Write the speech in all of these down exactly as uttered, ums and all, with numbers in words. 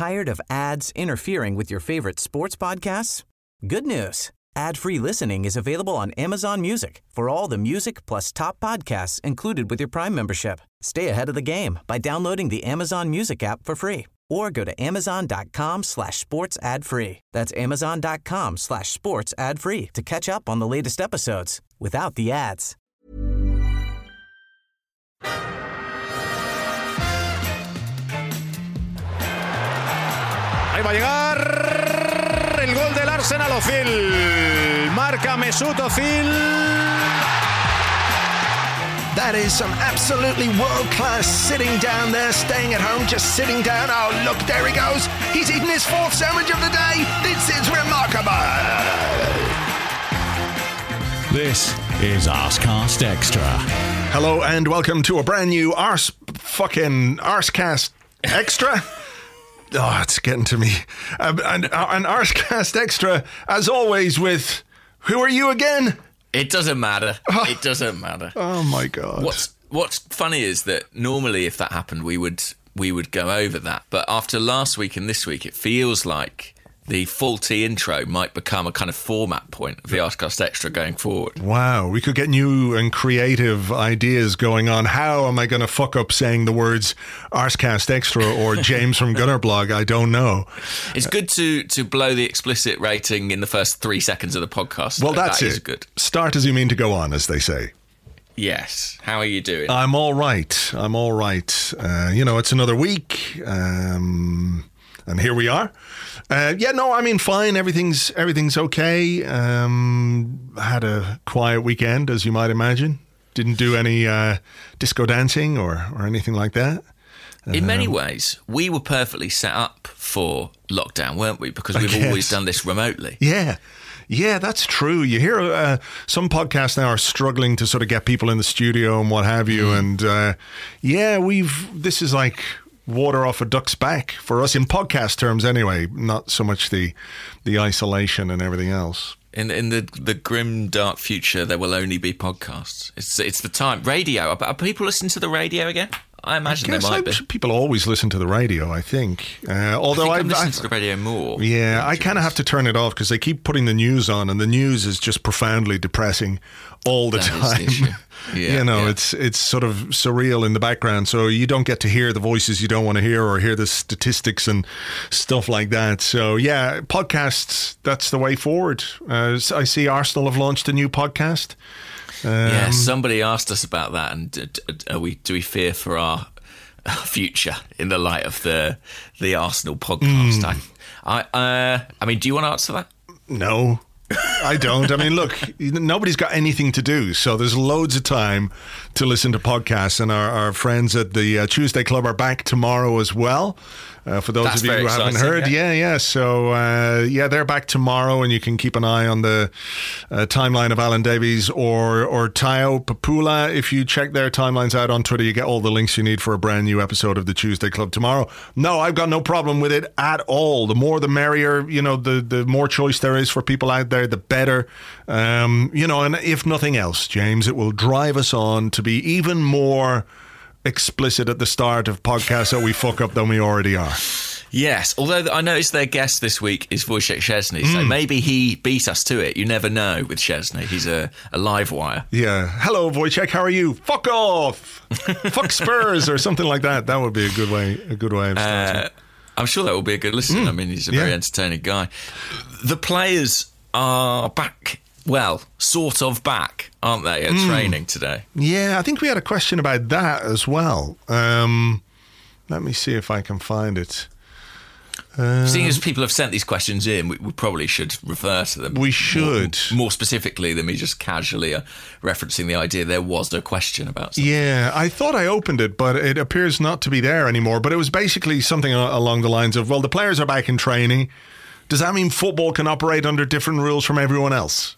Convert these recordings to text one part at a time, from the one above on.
Tired of ads interfering with your favorite sports podcasts? Good news. Ad-free listening is available on Amazon Music for all the music plus top podcasts included with your Prime membership. Stay ahead of the game by downloading the Amazon Music app for free or go to amazon.com slash sports ad free. That's amazon.com slash sports ad free to catch up on the latest episodes without the ads. Ahí va a llegar el gol del Arsenal. Ozil. Marca Mesut Ozil. That is some absolutely world-class sitting down there, staying at home, just sitting down. Oh, look, there he goes. He's eaten his fourth sandwich of the day. This is remarkable. This is Arsecast Extra. Hello and welcome to a brand new Arse fucking Arsecast Extra. Oh, it's getting to me. Uh, an, an Arsecast Extra, as always, with... Who are you again? It doesn't matter. Oh. It doesn't matter. Oh my God. What's What's funny is that normally if that happened, we would we would go over that. But after last week and this week, it feels like the faulty intro might become a kind of format point of the Arsecast Extra going forward. Wow, we could get new and creative ideas going on. How am I going to fuck up saying the words Arsecast Extra or James from Gunnerblog? I don't know. It's good to to blow the explicit rating in the first three seconds of the podcast. Well, that's that it. Is good. Start as you mean to go on, as they say. Yes. How are you doing? I'm all right. I'm all right. Uh, you know, it's another week. Um... And here we are. Uh, yeah, no, I mean, fine. Everything's everything's okay. Um, had a quiet weekend, as you might imagine. Didn't do any uh, disco dancing or, or anything like that. In um, many ways, we were perfectly set up for lockdown, weren't we? Because we've always done this remotely. Yeah. Yeah, that's true. You hear uh, some podcasts now are struggling to sort of get people in the studio and what have you. Mm. And uh, yeah, we've this is like... water off a duck's back for us in podcast terms anyway, not so much the the isolation and everything else. In in the the grim dark future, there will only be podcasts. It's it's the time. Radio. Are, are people listening to the radio again? I imagine I they might I, be. People always listen to the radio, I think. Uh, although I I listen to the radio more. Yeah, I kind of have to turn it off because they keep putting the news on, and the news is just profoundly depressing all the that time. Is the issue. Yeah, you know, yeah. it's it's sort of surreal in the background, so you don't get to hear the voices you don't want to hear or hear the statistics and stuff like that. So yeah, podcasts, that's the way forward. Uh, I see Arsenal have launched a new podcast. Um, yeah, somebody asked us about that, and uh, are we do we fear for our future in the light of the the Arsenal podcast? Mm. I I, uh, I mean, do you want to answer that? No. I don't. I mean, look, nobody's got anything to do, so there's loads of time to listen to podcasts, and our, our friends at the uh, Tuesday Club are back tomorrow as well. Uh, for those That's of you who haven't heard, yeah, yeah. yeah. So, uh, yeah, they're back tomorrow, and you can keep an eye on the uh, timeline of Alan Davies or or Tayo Papula. If you check their timelines out on Twitter, you get all the links you need for a brand new episode of the Tuesday Club tomorrow. No, I've got no problem with it at all. The more the merrier. You know, the, the more choice there is for people out there, the better. Um, you know, and if nothing else, James, it will drive us on to be even more explicit at the start of podcasts that we fuck up than we already are. Yes, although I noticed their guest this week is Wojciech Szczesny, mm. so maybe he beat us to it. You never know with Szczesny. He's a, a live wire. Yeah. Hello, Wojciech. How are you? Fuck off. Fuck Spurs or something like that. That would be a good way. A good way of starting. Uh, I'm sure that will be a good listen. Mm. I mean, he's a very yeah. entertaining guy. The players are back. Well, sort of back, aren't they, at mm. training today? Yeah, I think we had a question about that as well. Um, let me see if I can find it. Uh, Seeing as people have sent these questions in, we, we probably should refer to them. We should. More, more specifically than me just casually uh, referencing the idea there was no question about something. Yeah, I thought I opened it, but it appears not to be there anymore. But it was basically something along the lines of, well, the players are back in training. Does that mean football can operate under different rules from everyone else?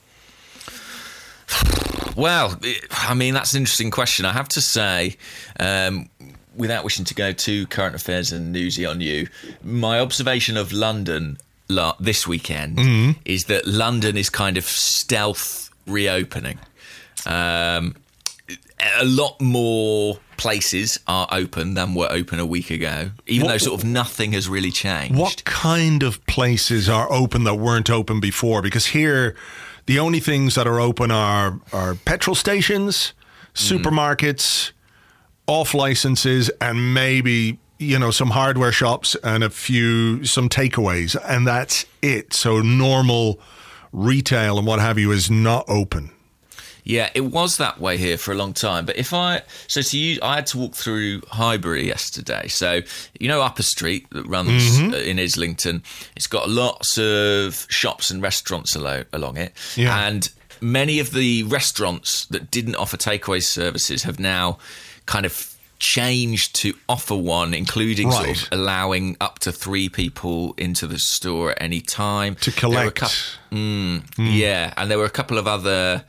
Well, I mean, that's an interesting question. I have to say, um, without wishing to go to current affairs and newsy on you, my observation of London la- this weekend mm-hmm. is that London is kind of stealth reopening. Um, a lot more places are open than were open a week ago, even what, though sort of nothing has really changed. What kind of places are open that weren't open before? Because here, the only things that are open are, are petrol stations, supermarkets, mm. off licenses, and maybe, you know, some hardware shops and a few, some takeaways. And that's it. So normal retail and what have you is not open. Yeah, it was that way here for a long time. But if I, so to you, I had to walk through Highbury yesterday. So, you know, Upper Street that runs mm-hmm. in Islington, it's got lots of shops and restaurants alo- along it. Yeah. And many of the restaurants that didn't offer takeaway services have now kind of changed to offer one, including right. sort of allowing up to three people into the store at any time. To collect. Couple, mm, mm. Yeah, and there were a couple of other...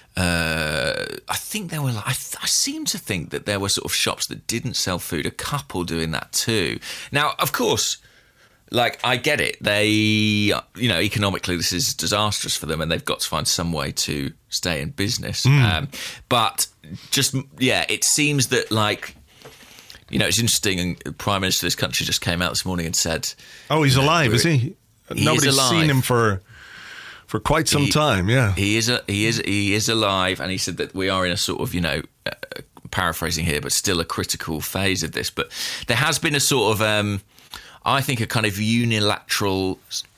Uh, I think there were. I, I seem to think that there were sort of shops that didn't sell food. A couple doing that too. Now, of course, like I get it. They, you know, economically this is disastrous for them, and they've got to find some way to stay in business. Mm. Um, but just yeah, it seems that like. You know, it's interesting. And the Prime Minister of this country just came out this morning and said, "Oh, he's alive, is he? he Nobody's is alive. seen him for." For quite some he, time, yeah. He is a, he is he is alive, and he said that we are in a sort of, you know, uh, paraphrasing here, but still a critical phase of this. But there has been a sort of, um, I think, a kind of unilateral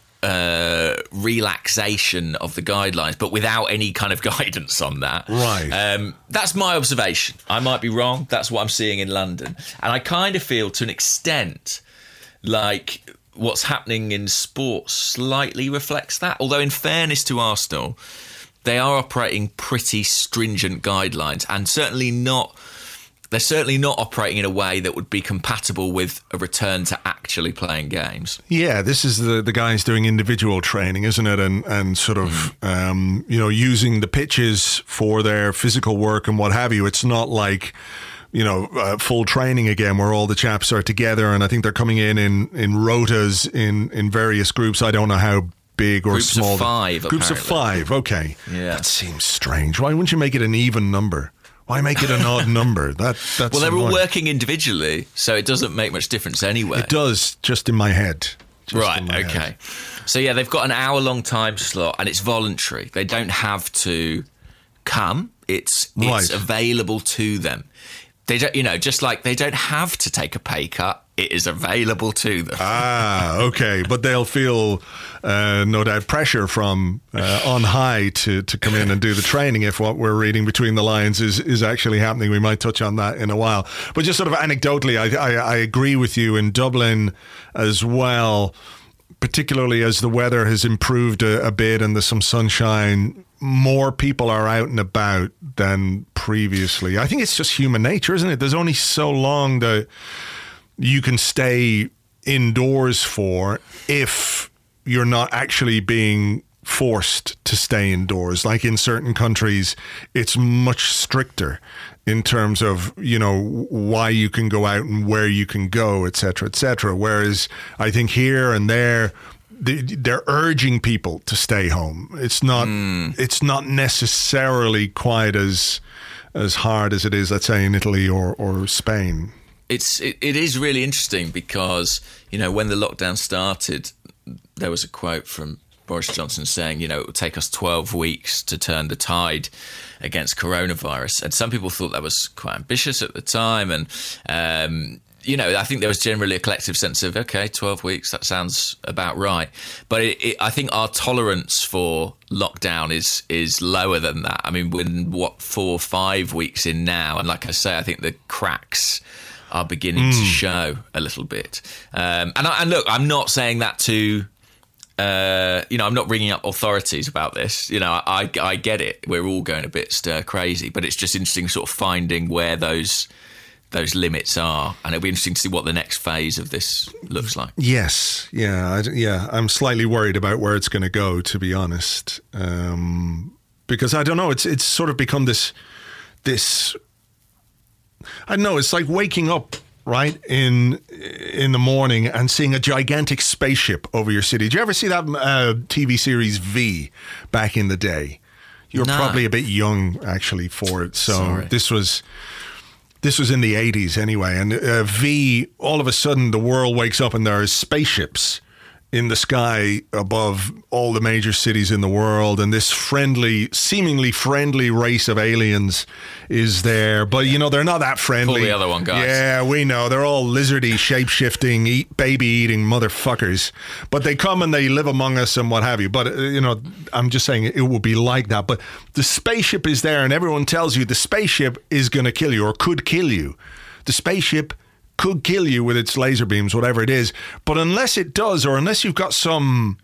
uh, relaxation of the guidelines, but without any kind of guidance on that. Right. Um, that's my observation. I might be wrong. That's what I'm seeing in London. And I kind of feel, to an extent, like... what's happening in sports slightly reflects that. Although, in fairness to Arsenal, they are operating pretty stringent guidelines, and certainly not. They're certainly not operating in a way that would be compatible with a return to actually playing games. Yeah, this is the the guys doing individual training, isn't it? And and sort of mm. um, you know, using the pitches for their physical work and what have you. It's not like, you know, uh, full training again where all the chaps are together, and I think they're coming in in, in rotas in, in various groups. I don't know how big or groups small. Of five, groups apparently. of five, okay. Yeah. That seems strange. Why wouldn't you make it an even number? Why make it an odd number? That that's Well, they're annoying. all working individually, so it doesn't make much difference anyway. It does, just in my head. Just right, in my okay. head. So, yeah, they've got an hour-long time slot, and it's voluntary. They don't have to come. It's, it's right. available to them. They don't, you know, just like they don't have to take a pay cut, it is available to them. Ah, okay. But they'll feel, uh, no doubt, pressure from uh, on high to, to come in and do the training if what we're reading between the lines is, is actually happening. We might touch on that in a while. But just sort of anecdotally, I, I, I agree with you in Dublin as well, particularly as the weather has improved a, a bit and there's some sunshine. More people are out and about than previously. I think it's just human nature, isn't it? There's only so long that you can stay indoors for if you're not actually being forced to stay indoors. Like in certain countries, it's much stricter in terms of, you know, why you can go out and where you can go, et cetera, et cetera. Whereas I think here and there, they're urging people to stay home. It's not. Mm. It's not necessarily quite as as hard as it is, let's say, in Italy or, or Spain. It's it, it is really interesting because, you know, when the lockdown started, there was a quote from Boris Johnson saying, you know, it will take us twelve weeks to turn the tide against coronavirus, and some people thought that was quite ambitious at the time, and. Um, You know, I think there was generally a collective sense of, okay, twelve weeks, that sounds about right. But it, it, I think our tolerance for lockdown is is lower than that. I mean, we're, what, four or five weeks in now. And like I say, I think the cracks are beginning mm. to show a little bit. Um, and, I, and look, I'm not saying that to... Uh, you know, I'm not ringing up authorities about this. You know, I, I get it. We're all going a bit stir crazy. But it's just interesting sort of finding where those... those limits are, and it'll be interesting to see what the next phase of this looks like. Yes, yeah, I, yeah. I'm slightly worried about where it's going to go, to be honest, um, because I don't know. It's it's sort of become this this. I don't know. It's like waking up right in in the morning and seeing a gigantic spaceship over your city. Did you ever see that uh, T V series V back in the day? You're No. probably a bit young, actually, for it. So Sorry. this was... This was in the eighties anyway, and uh, V, all of a sudden the world wakes up and there are spaceships in the sky above all the major cities in the world, and this friendly, seemingly friendly race of aliens is there. But, you know, they're not that friendly. Pull the other one, guys. Yeah, we know. They're all lizardy, shape-shifting, eat, baby-eating motherfuckers. But they come and they live among us and what have you. But, uh, you know, I'm just saying it will be like that. But the spaceship is there, and everyone tells you the spaceship is going to kill you or could kill you. The spaceship could kill you with its laser beams, whatever it is. But unless it does, or unless you've got some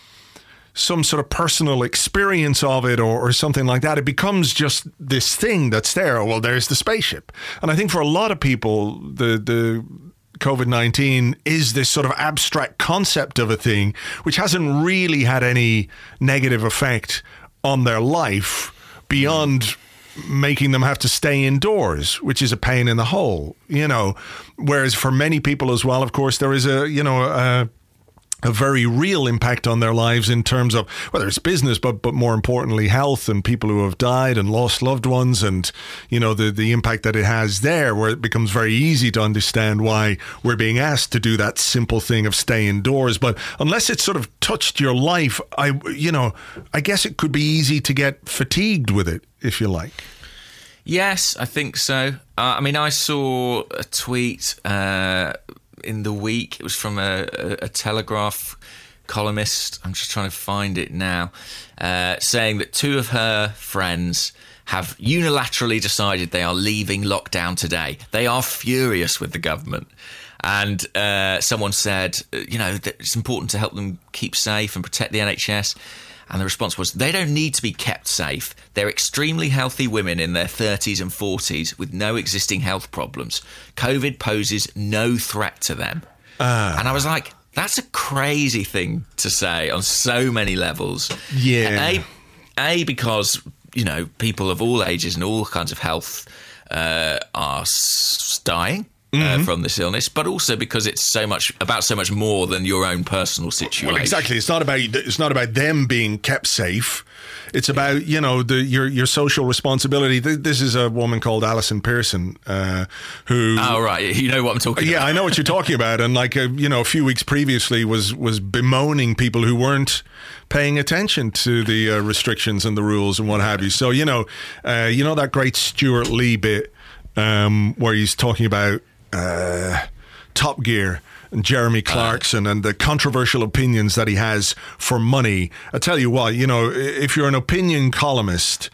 some sort of personal experience of it or, or something like that, it becomes just this thing that's there. Oh, well, there's the spaceship. And I think for a lot of people, the the COVID nineteen is this sort of abstract concept of a thing which hasn't really had any negative effect on their life beyond making them have to stay indoors, which is a pain in the hole, you know. Whereas for many people as well, of course, there is a, you know, a, a very real impact on their lives in terms of whether it's business, but but more importantly, health and people who have died and lost loved ones, and, you know, the, the impact that it has there, where it becomes very easy to understand why we're being asked to do that simple thing of stay indoors. But unless it's sort of touched your life, I, you know, I guess it could be easy to get fatigued with it, if you like. Yes, I think so. Uh, I mean, I saw a tweet uh, in the week. It was from a, a, a Telegraph columnist. I'm just trying to find it now, uh, saying that two of her friends have unilaterally decided they are leaving lockdown today. They are furious with the government. And uh, someone said, you know, that it's important to help them keep safe and protect the N H S. And the response was, they don't need to be kept safe. They're extremely healthy women in their thirties and forties with no existing health problems. COVID poses no threat to them. Uh. And I was like, that's a crazy thing to say on so many levels. Yeah. A, A because, you know, people of all ages and all kinds of health uh, are s- dying. Uh, mm-hmm. from this illness, but also because it's so much about so much more than your own personal situation. Well, exactly. It's not about it's not about them being kept safe. It's about, you know, the your your social responsibility. This is a woman called Alison Pearson, uh, who. Oh right, you know what I'm talking yeah, about. Yeah, I know what you're talking about, and like uh, you know, a few weeks previously was was bemoaning people who weren't paying attention to the uh, restrictions and the rules and what have you. So you know, uh, you know that great Stuart Lee bit um, where he's talking about. Uh, Top Gear and Jeremy Clarkson uh, and the controversial opinions that he has for money. I tell you what, you know, if you're an opinion columnist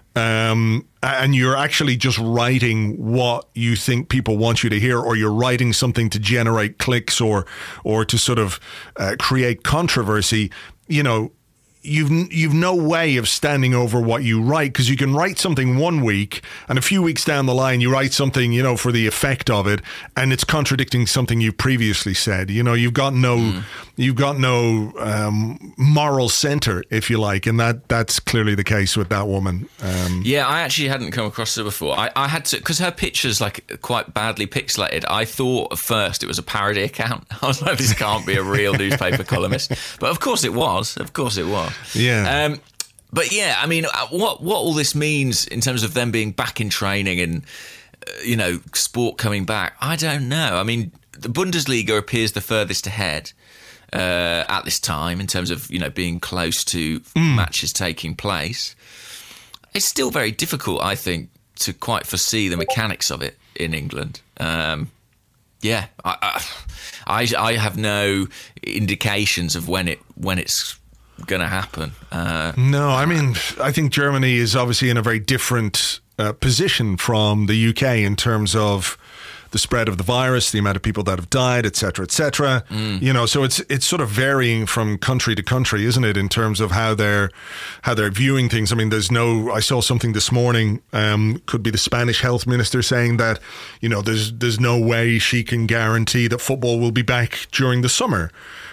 um, and you're actually just writing what you think people want you to hear, or you're writing something to generate clicks or or to sort of uh, create controversy, you know, You've you've no way of standing over what you write, because you can write something one week and a few weeks down the line you write something, you know, for the effect of it, and it's contradicting something you previously said. You know, you've got no mm. you've got no um, moral center, if you like, and that that's clearly the case with that woman. Um, yeah, I actually hadn't come across her before. I, I had to, because her picture's like quite badly pixelated. I thought at first it was a parody account. I was like, this can't be a real newspaper columnist, but of course it was. Of course it was. Yeah. Um, but yeah, I mean, what what all this means in terms of them being back in training and, uh, you know, sport coming back, I don't know. I mean, the Bundesliga appears the furthest ahead uh, at this time in terms of, you know, being close to mm. matches taking place. It's still very difficult, I think, to quite foresee the mechanics of it in England. Um, yeah, I, I I have no indications of when it when it's going to happen. Uh, no, I mean, I think Germany is obviously in a very different uh, position from the U K in terms of the spread of the virus, the amount of people that have died, et cetera, et cetera. Mm. You know, so it's it's sort of varying from country to country, isn't it, in terms of how they're how they're viewing things. I mean, there's no. I saw something this morning. Um, could be the Spanish health minister saying that, you know, there's there's no way she can guarantee that football will be back during the summer.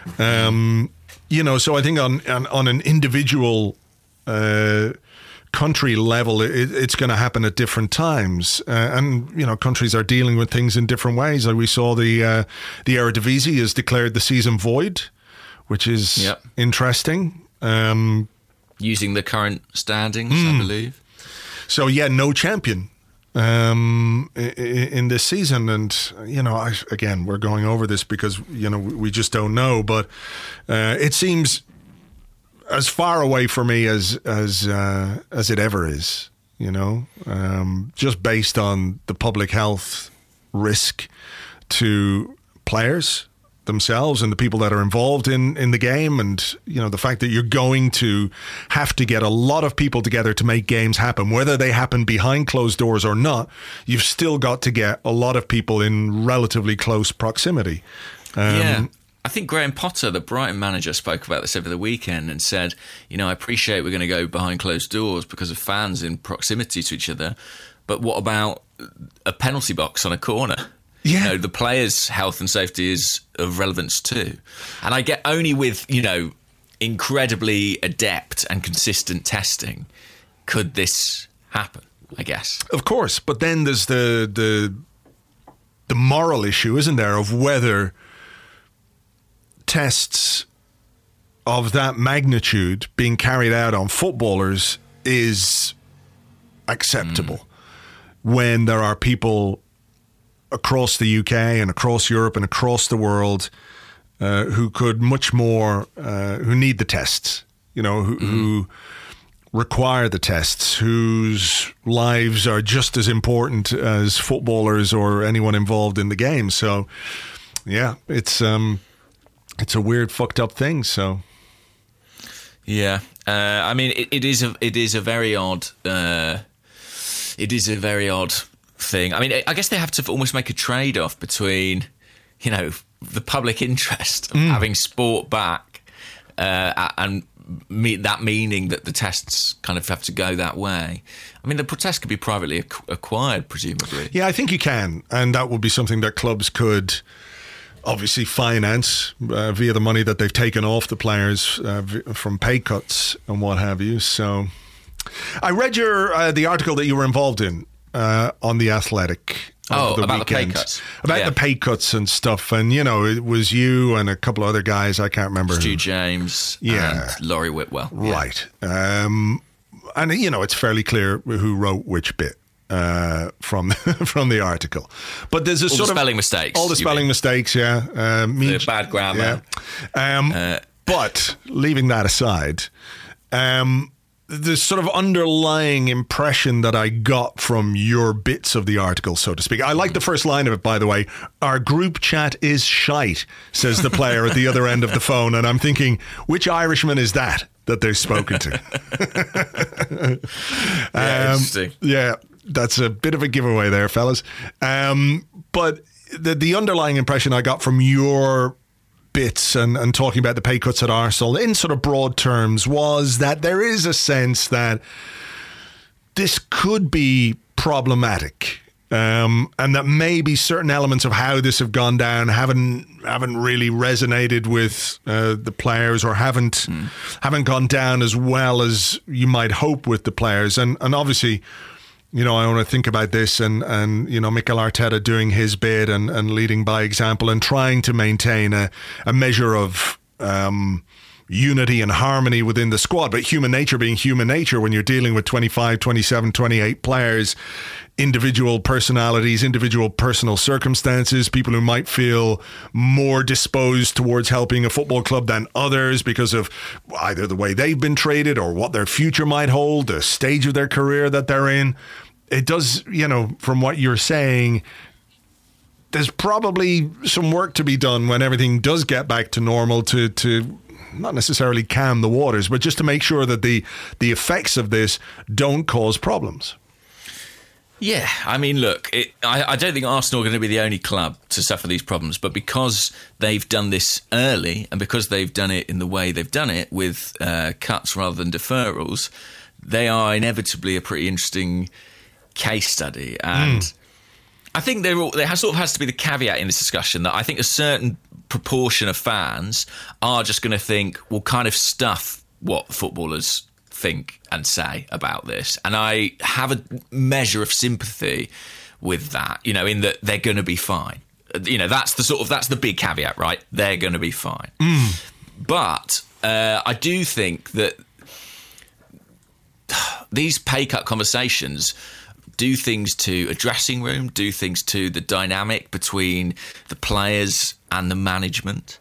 Um, you know, so I think on on, on an individual Uh, country level, it, it's going to happen at different times, uh, and you know, countries are dealing with things in different ways. Like we saw the uh, the Eredivisie has declared the season void, which is yep. interesting. Um, using the current standings, Mm. I believe. So yeah, no champion um, in, in this season, and you know, I, again, we're going over this because you know we just don't know, but uh, it seems as far away for me as as uh, as it ever is. You know, um, just based on the public health risk to players themselves and the people that are involved in, in the game, and you know the fact that you're going to have to get a lot of people together to make games happen, whether they happen behind closed doors or not. You've still got to get a lot of people in relatively close proximity. Um, yeah. I think Graham Potter, the Brighton manager, spoke about this over the weekend and said, you know, I appreciate we're going to go behind closed doors because of fans in proximity to each other, but what about a penalty box on a corner? Yeah. You know, the players' health and safety is of relevance too. And I get only with, you know, incredibly adept and consistent testing could this happen, I guess. Of course, but then there's the the the moral issue, isn't there, of whether tests of that magnitude being carried out on footballers is acceptable mm. when there are people across the U K and across Europe and across the world uh, who could much more, uh, who need the tests, you know, who, mm. who require the tests, whose lives are just as important as footballers or anyone involved in the game. So, yeah, it's um, it's a weird, fucked up thing. So, yeah, uh, I mean, it, it is a it is a very odd, uh, it is a very odd thing. I mean, I guess they have to almost make a trade-off between, you know, the public interest of mm. having sport back uh, and me, that meaning that the tests kind of have to go that way. I mean, the protest could be privately ac- acquired, presumably. Yeah, I think you can, and that would be something that clubs could obviously finance uh, via the money that they've taken off the players uh, v- from pay cuts and what have you. So, I read your uh, the article that you were involved in uh, on The Athletic. Oh, the about weekend. the pay cuts. About yeah. the pay cuts and stuff. And, you know, it was you and a couple of other guys, I can't remember Stu who. James yeah. and Laurie Whitwell. Right. Yeah. Um, and, you know, it's fairly clear who wrote which bit uh, from from the article. But there's a all sort the of... spelling mistakes. All the spelling mistakes, yeah. Uh, me, the bad grammar. Yeah. Um, uh, but, leaving that aside... Um, the sort of underlying impression that I got from your bits of the article, so to speak. I like the first line of it, by the way. Our group chat is shite, says the player at the other end of the phone. And I'm thinking, which Irishman is that that they've spoken to? yeah, um, interesting. Yeah, that's a bit of a giveaway there, fellas. Um, but the, the underlying impression I got from your bits and, and talking about the pay cuts at Arsenal in sort of broad terms was that there is a sense that this could be problematic, um, and that maybe certain elements of how this have gone down haven't haven't really resonated with uh, the players, or haven't mm. haven't gone down as well as you might hope with the players. And and obviously, you know, I want to think about this and, and you know, Mikel Arteta doing his bit and, and leading by example and trying to maintain a, a measure of um, unity and harmony within the squad. But human nature being human nature, when you're dealing with twenty-five, twenty-seven, twenty-eight players, individual personalities, individual personal circumstances, people who might feel more disposed towards helping a football club than others because of either the way they've been traded or what their future might hold, the stage of their career that they're in. It does, you know, from what you're saying, there's probably some work to be done when everything does get back to normal to, to not necessarily calm the waters, but just to make sure that the, the effects of this don't cause problems. Yeah, I mean, look, it, I, I don't think Arsenal are going to be the only club to suffer these problems, but because they've done this early and because they've done it in the way they've done it with uh, cuts rather than deferrals, they are inevitably a pretty interesting case study. And mm. I think there, all, there has, sort of has to be the caveat in this discussion that I think a certain proportion of fans are just going to think, well, kind of stuff what footballers think and say about this, and I have a measure of sympathy with that, you know, in that they're going to be fine. You know, that's the sort of that's the big caveat, right? They're going to be fine. Mm. But uh, I do think that these pay cut conversations do things to a dressing room, do things to the dynamic between the players and the management.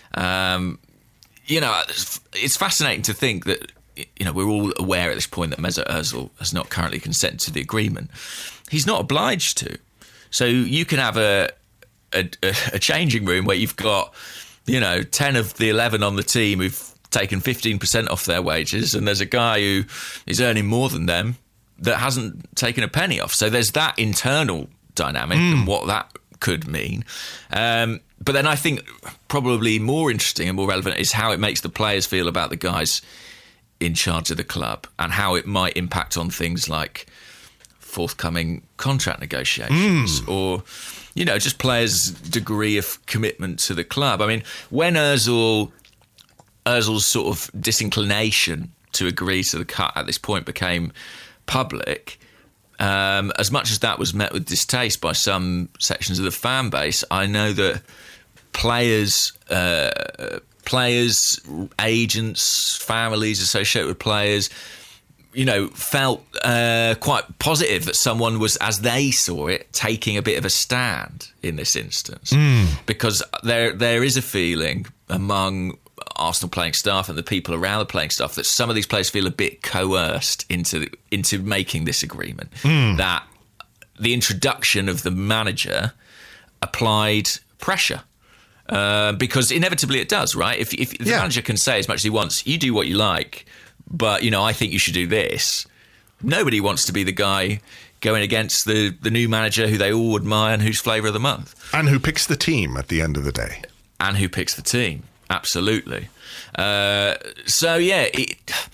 Um, you know, it's fascinating to think that, you know, we're all aware at this point that Mesut Ozil has not currently consented to the agreement. He's not obliged to. So you can have a, a, a changing room where you've got, you know, ten of the eleven on the team who've taken fifteen percent off their wages, and there's a guy who is earning more than them that hasn't taken a penny off. So there's that internal dynamic mm. and what that could mean. Um, but then I think probably more interesting and more relevant is how it makes the players feel about the guys in charge of the club and how it might impact on things like forthcoming contract negotiations mm. or, you know, just players' degree of commitment to the club. I mean, when Ozil, Ozil's sort of disinclination to agree to the cut at this point became public, um, as much as that was met with distaste by some sections of the fan base, I know that players, uh, players, agents, families associated with players, you know, felt uh, quite positive that someone was, as they saw it, taking a bit of a stand in this instance, mm. because there there is a feeling among Arsenal playing staff and the people around the playing staff that some of these players feel a bit coerced into into making this agreement. Mm. That the introduction of the manager applied pressure. Uh, because inevitably it does, right? If, if the yeah. manager can say as much as he wants, you do what you like, but, you know, I think you should do this. Nobody wants to be the guy going against the, the new manager who they all admire and who's flavour of the month. And who picks the team at the end of the day. And who picks the team. Absolutely. Uh, so, yeah, it,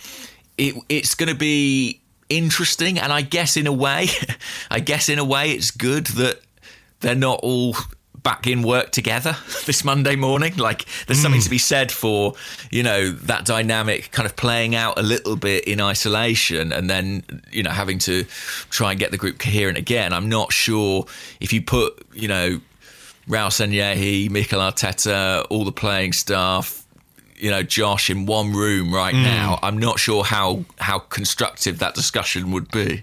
it it's going to be interesting. And I guess in a way, I guess in a way it's good that they're not all back in work together this Monday morning. Like, there's something mm. to be said for, you know, that dynamic kind of playing out a little bit in isolation and then, you know, having to try and get the group coherent again. I'm not sure if you put, you know, Raul Sanllehi, Mikel Arteta, all the playing staff, you know, Josh in one room right mm. now, I'm not sure how how constructive that discussion would be.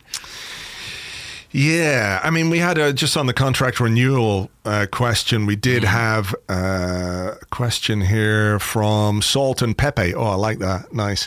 Yeah, I mean, we had a, just on the contract renewal uh, question, we did mm. have uh, a question here from Salt and Pepe. Oh, I like that. Nice.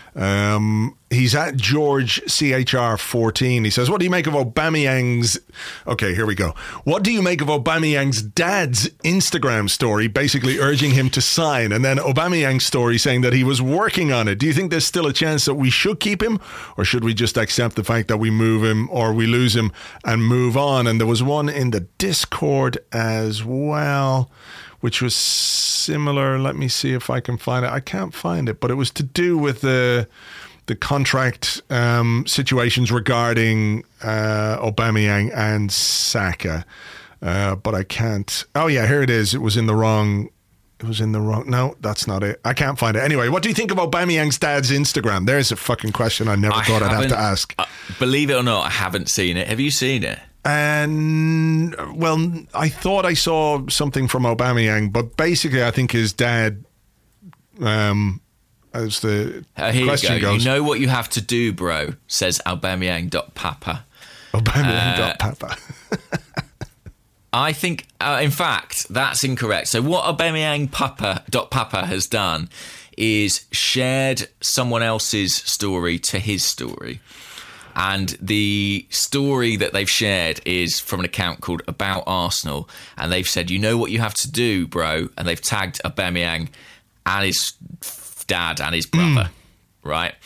Um, he's at George C H R fourteen. He says, what do you make of Aubameyang's... Okay, here we go. What do you make of Aubameyang's dad's Instagram story basically urging him to sign, and then Aubameyang's story saying that he was working on it? Do you think there's still a chance that we should keep him, or should we just accept the fact that we move him or we lose him and move on? And there was one in the Discord as well, which was similar. Let me see if I can find it. I can't find it, but it was to do with the the contract um, situations regarding uh, Aubameyang and Saka. Uh, but I can't. Oh yeah, here it is. It was in the wrong. It was in the wrong. No, that's not it. I can't find it. Anyway, what do you think of Aubameyang's dad's Instagram? There's a fucking question I never I thought I'd have to ask. Uh, believe it or not, I haven't seen it. Have you seen it? And, well, I thought I saw something from Aubameyang, but basically I think his dad, um, as the uh, here question you go. goes... You know what you have to do, bro, says Aubameyang.papa. Aubameyang.papa. Uh, I think, uh, in fact, that's incorrect. So what Aubameyang.papa has done is shared someone else's story to his story. And the story that they've shared is from an account called About Arsenal. And they've said, you know what you have to do, bro? And they've tagged Aubameyang and his dad and his brother, mm. right?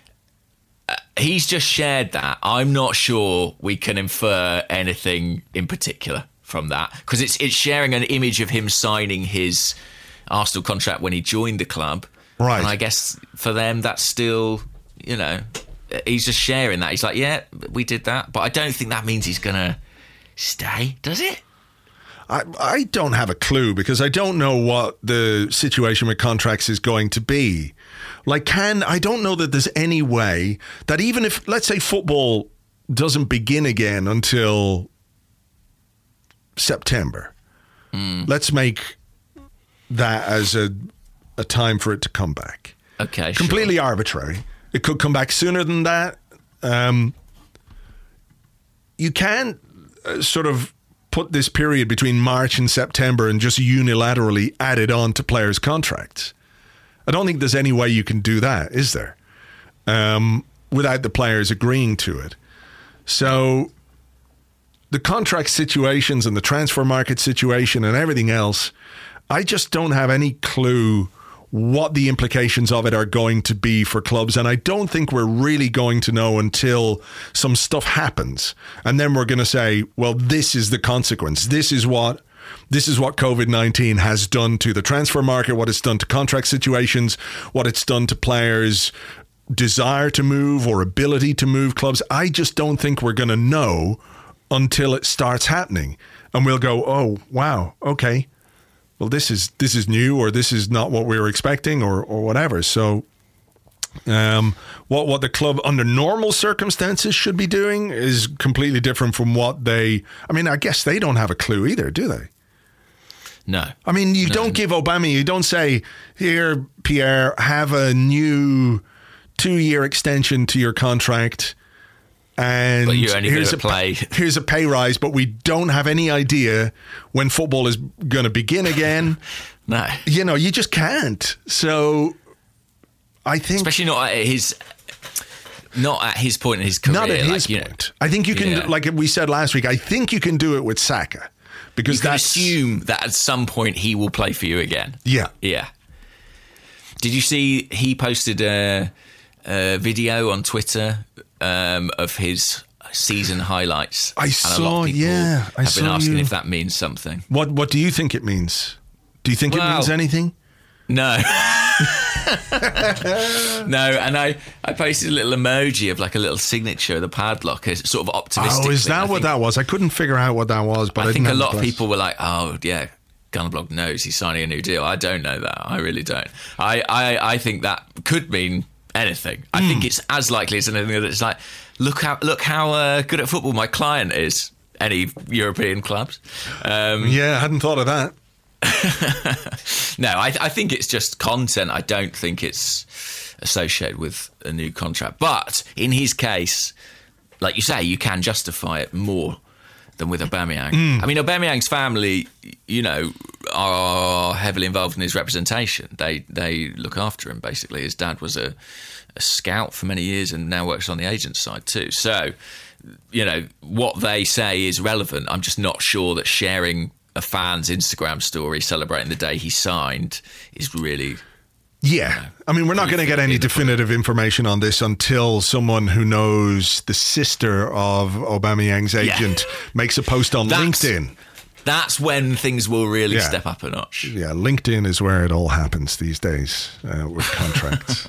Uh, he's just shared that. I'm not sure we can infer anything in particular from that, because it's it's sharing an image of him signing his Arsenal contract when he joined the club. Right. And I guess for them, that's still, you know... He's just sharing that. He's like, yeah, we did that. But I don't think that means he's going to stay, does it? I, I don't have a clue, because I don't know what the situation with contracts is going to be. Like, can I don't know that there's any way that even if, let's say, football doesn't begin again until September, mm. let's make that as a, a time for it to come back. Okay, Completely sure. arbitrary. It could come back sooner than that. um, you can't uh, sort of put this period between March and September and just unilaterally add it on to players' contracts. I don't think there's any way you can do that, is there? Um, without the players agreeing to it. So the contract situations and the transfer market situation and everything else, I just don't have any clue what the implications of it are going to be for clubs. And I don't think we're really going to know until some stuff happens. And then we're going to say, well, this is the consequence. This is what this is what COVID nineteen has done to the transfer market, what it's done to contract situations, what it's done to players' desire to move or ability to move clubs. I just don't think we're going to know until it starts happening. And we'll go, oh, wow, okay. Well, this is this is new, or this is not what we were expecting, or or whatever. So um, what what the club under normal circumstances should be doing is completely different from what they... I mean, I guess they don't have a clue either, do they? No. I mean, you no. don't give Aubameyang, you don't say, here, Pierre, have a new two-year extension to your contract, and but you're only here's, a a play. here's a pay rise, but we don't have any idea when football is going to begin again. No. You know, you just can't. So I think... Especially not at his... Not at his point in his career. Not at like, his point. Know, I think you can, yeah. like we said last week, I think you can do it with Saka. Because you can that's, assume that at some point he will play for you again. Yeah. Yeah. Did you see he posted a, a video on Twitter um, of his season highlights? I and saw, a lot of people yeah. I have saw been asking you. if that means something. What What do you think it means? Do you think Well, it means anything? No. No, and I, I posted a little emoji of like a little signature of the padlock, a sort of optimistic. Oh, is thing. that I what think, that was? I couldn't figure out what that was, but I, I think didn't a have lot of the people were like, oh, yeah, Gunnerblog knows he's signing a new deal. I don't know that. I really don't. I, I, I think that could mean anything. I mm. think it's as likely as anything that it's like, look how, look how uh, good at football my client is. Any European clubs. Um, yeah, I hadn't thought of that. No, I, I think it's just content. I don't think it's associated with a new contract. But in his case, like you say, you can justify it more than with Aubameyang. Mm. I mean, Aubameyang's family, you know, are heavily involved in his representation. They they look after him, basically. His dad was a, a scout for many years and now works on the agent's side too. So, you know, what they say is relevant. I'm just not sure that sharing a fan's Instagram story celebrating the day he signed is really... Yeah. You know, I mean, we're not going to get any definitive information on this until someone who knows the sister of Aubameyang's agent yeah. makes a post on that's, LinkedIn. That's when things will really yeah. step up a notch. Yeah, LinkedIn is where it all happens these days uh, with contracts.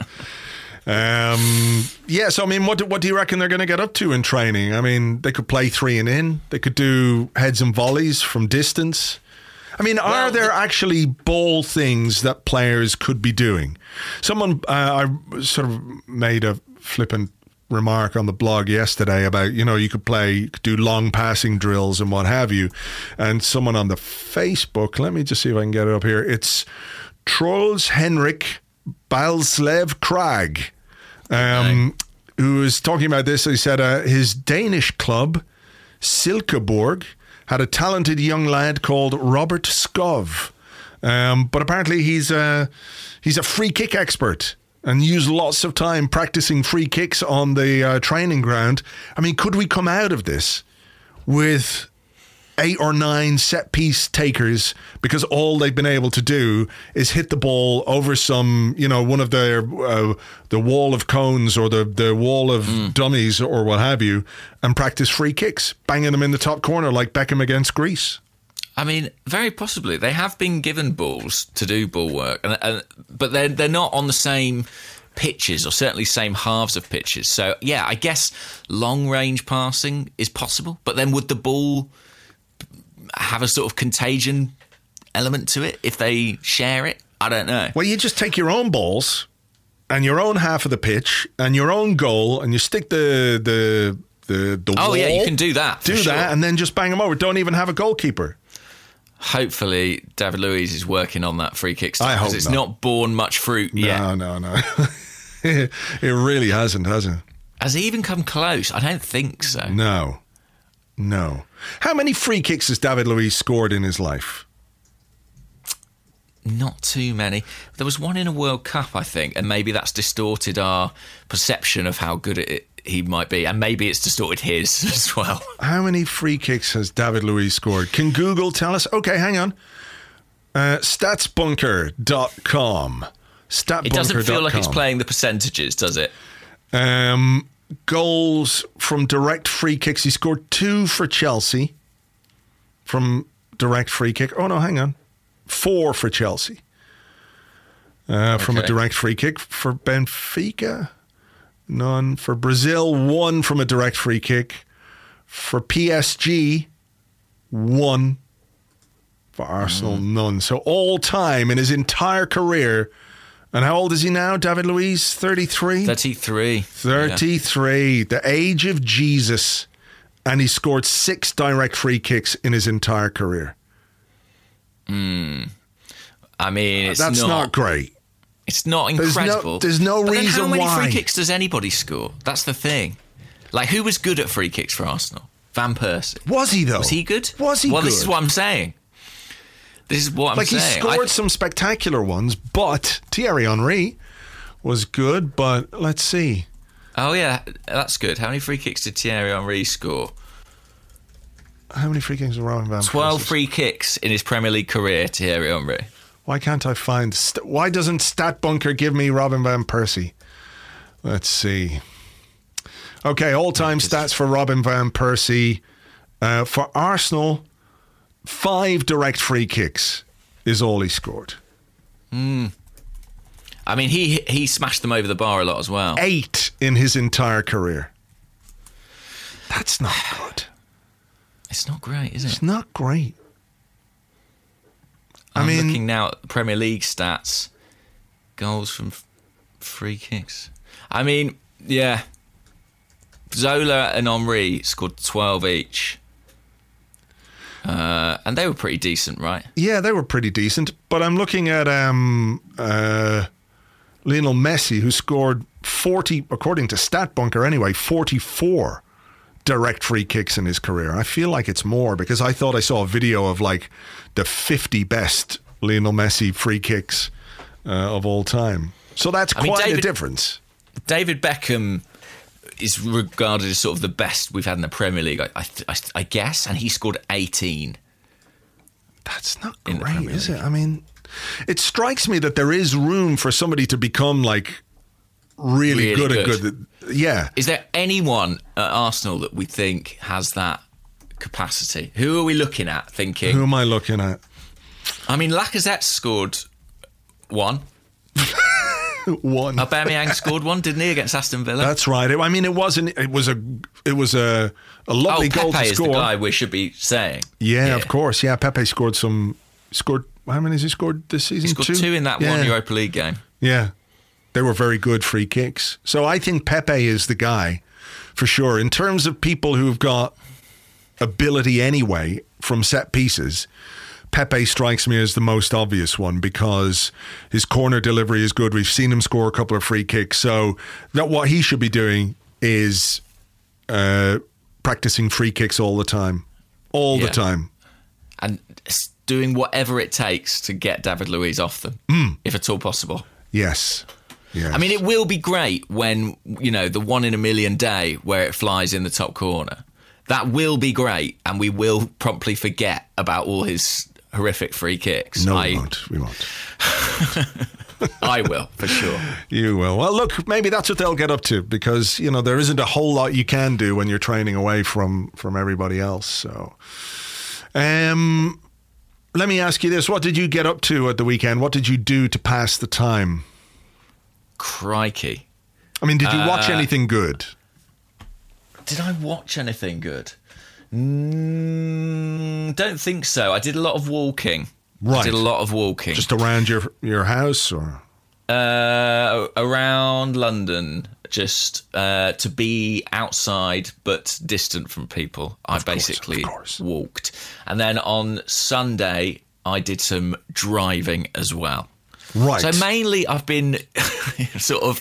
Um, yeah, so I mean, what do, what do you reckon they're going to get up to in training? I mean, they could play three and in. They could do heads and volleys from distance. I mean, are well, there the- actually ball things that players could be doing? Someone, uh, I sort of made a flippant remark on the blog yesterday about, you know, you could play, you could do long passing drills and what have you. And someone on the Facebook, let me just see if I can get it up here. It's Trolls Henrik Balslev Krag, um, who was talking about this. He said uh, his Danish club, Silkeborg, had a talented young lad called Robert Skov. Um, but apparently he's a, he's a free kick expert and used lots of time practicing free kicks on the uh, training ground. I mean, could we come out of this with eight or nine set piece takers because all they've been able to do is hit the ball over some, you know, one of their uh, the wall of cones or the, the wall of mm. dummies or what have you, and practice free kicks, banging them in the top corner like Beckham against Greece? I mean, very possibly. They have been given balls to do ball work, and, and, but they're, they're not on the same pitches or certainly same halves of pitches. So, yeah, I guess long-range passing is possible, but then would the ball have a sort of contagion element to it if they share it? I don't know. Well, you just take your own balls and your own half of the pitch and your own goal and you stick the the the, the oh wall. Yeah, you can do that. Do sure. that and then just bang them over. Don't even have a goalkeeper. Hopefully David Luiz is working on that free kick stuff. I hope because it's not. not borne much fruit no, yet. No, no, no. It really hasn't, has it? Has he even come close? I don't think so. No. No. How many free kicks has David Luiz scored in his life? Not too many. There was one in a World Cup, I think, and maybe that's distorted our perception of how good it, he might be, and maybe it's distorted his as well. How many free kicks has David Luiz scored? Can Google tell us? Okay, hang on. Uh, statsbunker dot com. Statbunker dot com. It doesn't feel like it's playing the percentages, does it? Um, goals from direct free kicks. He scored two for Chelsea from direct free kick. Oh, no, hang on. Four for Chelsea. Uh, from okay. a direct free kick. For Benfica, none. For Brazil, one from a direct free kick. For P S G, one. For Arsenal, mm. none. So all time in his entire career. And how old is he now, David Luiz? thirty-three? thirty-three. thirty-three. Yeah. The age of Jesus. And he scored six direct free kicks in his entire career. Hmm. I mean, it's That's not, not great. It's not incredible. There's no, there's no but reason why. How many why. free kicks does anybody score? That's the thing. Like, who was good at free kicks for Arsenal? Van Persie. Was he, though? Was he good? Was he well, good? Well, this is what I'm saying. This is what I'm like saying. Like, he scored I, some spectacular ones, but Thierry Henry was good, but let's see. Oh, yeah, that's good. How many free kicks did Thierry Henry score? How many free kicks did Robin Van Persie? twelve free kicks in his Premier League career, Thierry Henry. Why can't I find... St- why doesn't StatBunker give me Robin Van Persie? Let's see. Okay, all-time stats for Robin Van Persie. Uh, for Arsenal, five direct free kicks is all he scored. Hmm. I mean, he he smashed them over the bar a lot as well. Eight in his entire career. That's not good. It's not great, is it? It's not great. I I'm mean, looking now at the Premier League stats. Goals from f- free kicks. I mean, yeah. Zola and Henry scored twelve each. Uh, and they were pretty decent, right? Yeah, they were pretty decent. But I'm looking at um, uh, Lionel Messi, who scored forty, according to StatBunker anyway, forty-four direct free kicks in his career. I feel like it's more because I thought I saw a video of like the fifty best Lionel Messi free kicks uh, of all time. So that's I quite mean, David, a difference. David Beckham is regarded as sort of the best we've had in the Premier League, I, I, I guess, and he scored eighteen. That's not great, is it? I mean, it strikes me that there is room for somebody to become like really, really good, good at good. Yeah. Is there anyone at Arsenal that we think has that capacity? Who are we looking at thinking? Who am I looking at? I mean, Lacazette scored one. One. Aubameyang scored one, didn't he, against Aston Villa? That's right. I mean, it wasn't. It was a. It was a, a lovely oh, goal Pepe to score. Is the guy we should be saying. Yeah, yeah, of course. Yeah, Pepe scored some. Scored. How many has he scored this season? He scored two, two in that yeah. one Europa League game. Yeah, they were very good free kicks. So I think Pepe is the guy, for sure. In terms of people who've got ability anyway from set pieces, Pepe strikes me as the most obvious one because his corner delivery is good. We've seen him score a couple of free kicks. So that what he should be doing is uh, practicing free kicks all the time. All yeah. the time. And doing whatever it takes to get David Luiz off them, mm. if at all possible. Yes. Yes. I mean, it will be great when, you know, the one in a million day where it flies in the top corner. That will be great, and we will promptly forget about all his horrific free kicks. No, I, we won't. We won't. I will, for sure. You will. Well, look, maybe that's what they'll get up to because, you know, there isn't a whole lot you can do when you're training away from, from everybody else. So, um, let me ask you this. What did you get up to at the weekend? What did you do to pass the time? Crikey. I mean, did you watch uh, anything good? Did I watch anything good? Mm, don't think so. I did a lot of walking. Right. I did a lot of walking. Just around your your house or? Uh, around London, just uh, to be outside but distant from people. I of course, basically of course. walked. And then on Sunday, I did some driving as well. Right. So mainly I've been sort of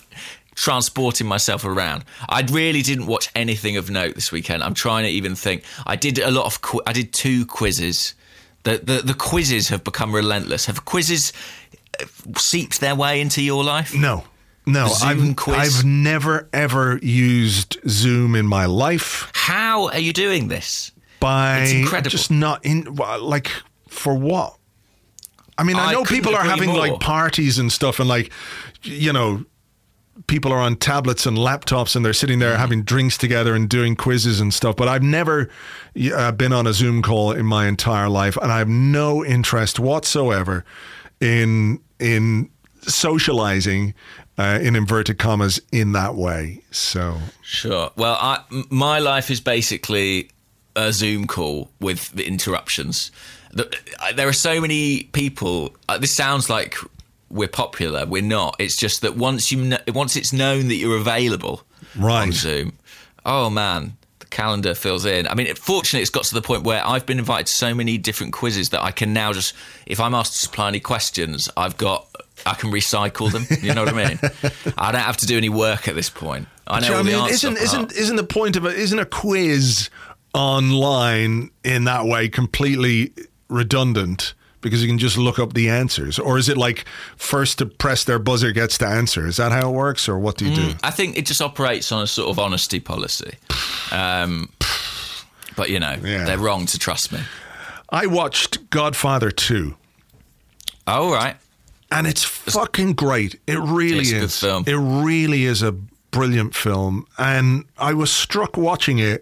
transporting myself around. I really didn't watch anything of note this weekend. I'm trying to even think. I did a lot of. Qu- I did two quizzes. The, the the quizzes have become relentless. Have quizzes seeped their way into your life? No. No, Zoom I've, quiz? I've never, ever used Zoom in my life. How are you doing this? By It's incredible. just not in, like, for what? I mean, I I know couldn't people are agree having more. like parties and stuff, and like, you know, people are on tablets and laptops and they're sitting there Mm-hmm. having drinks together and doing quizzes and stuff. But I've never uh, been on a Zoom call in my entire life, and I have no interest whatsoever in in socializing, uh, in inverted commas, in that way. So Sure. Well, I, m- my life is basically a Zoom call with the interruptions. The, I- there are so many people. Uh, this sounds like we're popular. We're not. It's just that once you kn- once it's known that you're available Right. on Zoom, oh man, the calendar fills in. I mean, it, fortunately, it's got to the point where I've been invited to so many different quizzes that I can now just, if I'm asked to supply any questions, I've got. I can recycle them. You know what I mean? I don't have to do any work at this point. I know Do you all know the what I mean? answers. Isn't off by isn't heart. isn't the point of it? Isn't a quiz online in that way completely redundant because you can just look up the answers, or is it like first to press their buzzer gets the answer? Is that how it works, or what do you do? I think it just operates on a sort of honesty policy. Um, but, you know, Yeah. they're wrong to trust me. I watched Godfather two. Oh, right. And it's fucking great. It really It's a good is. film. It really is a brilliant film. And I was struck watching it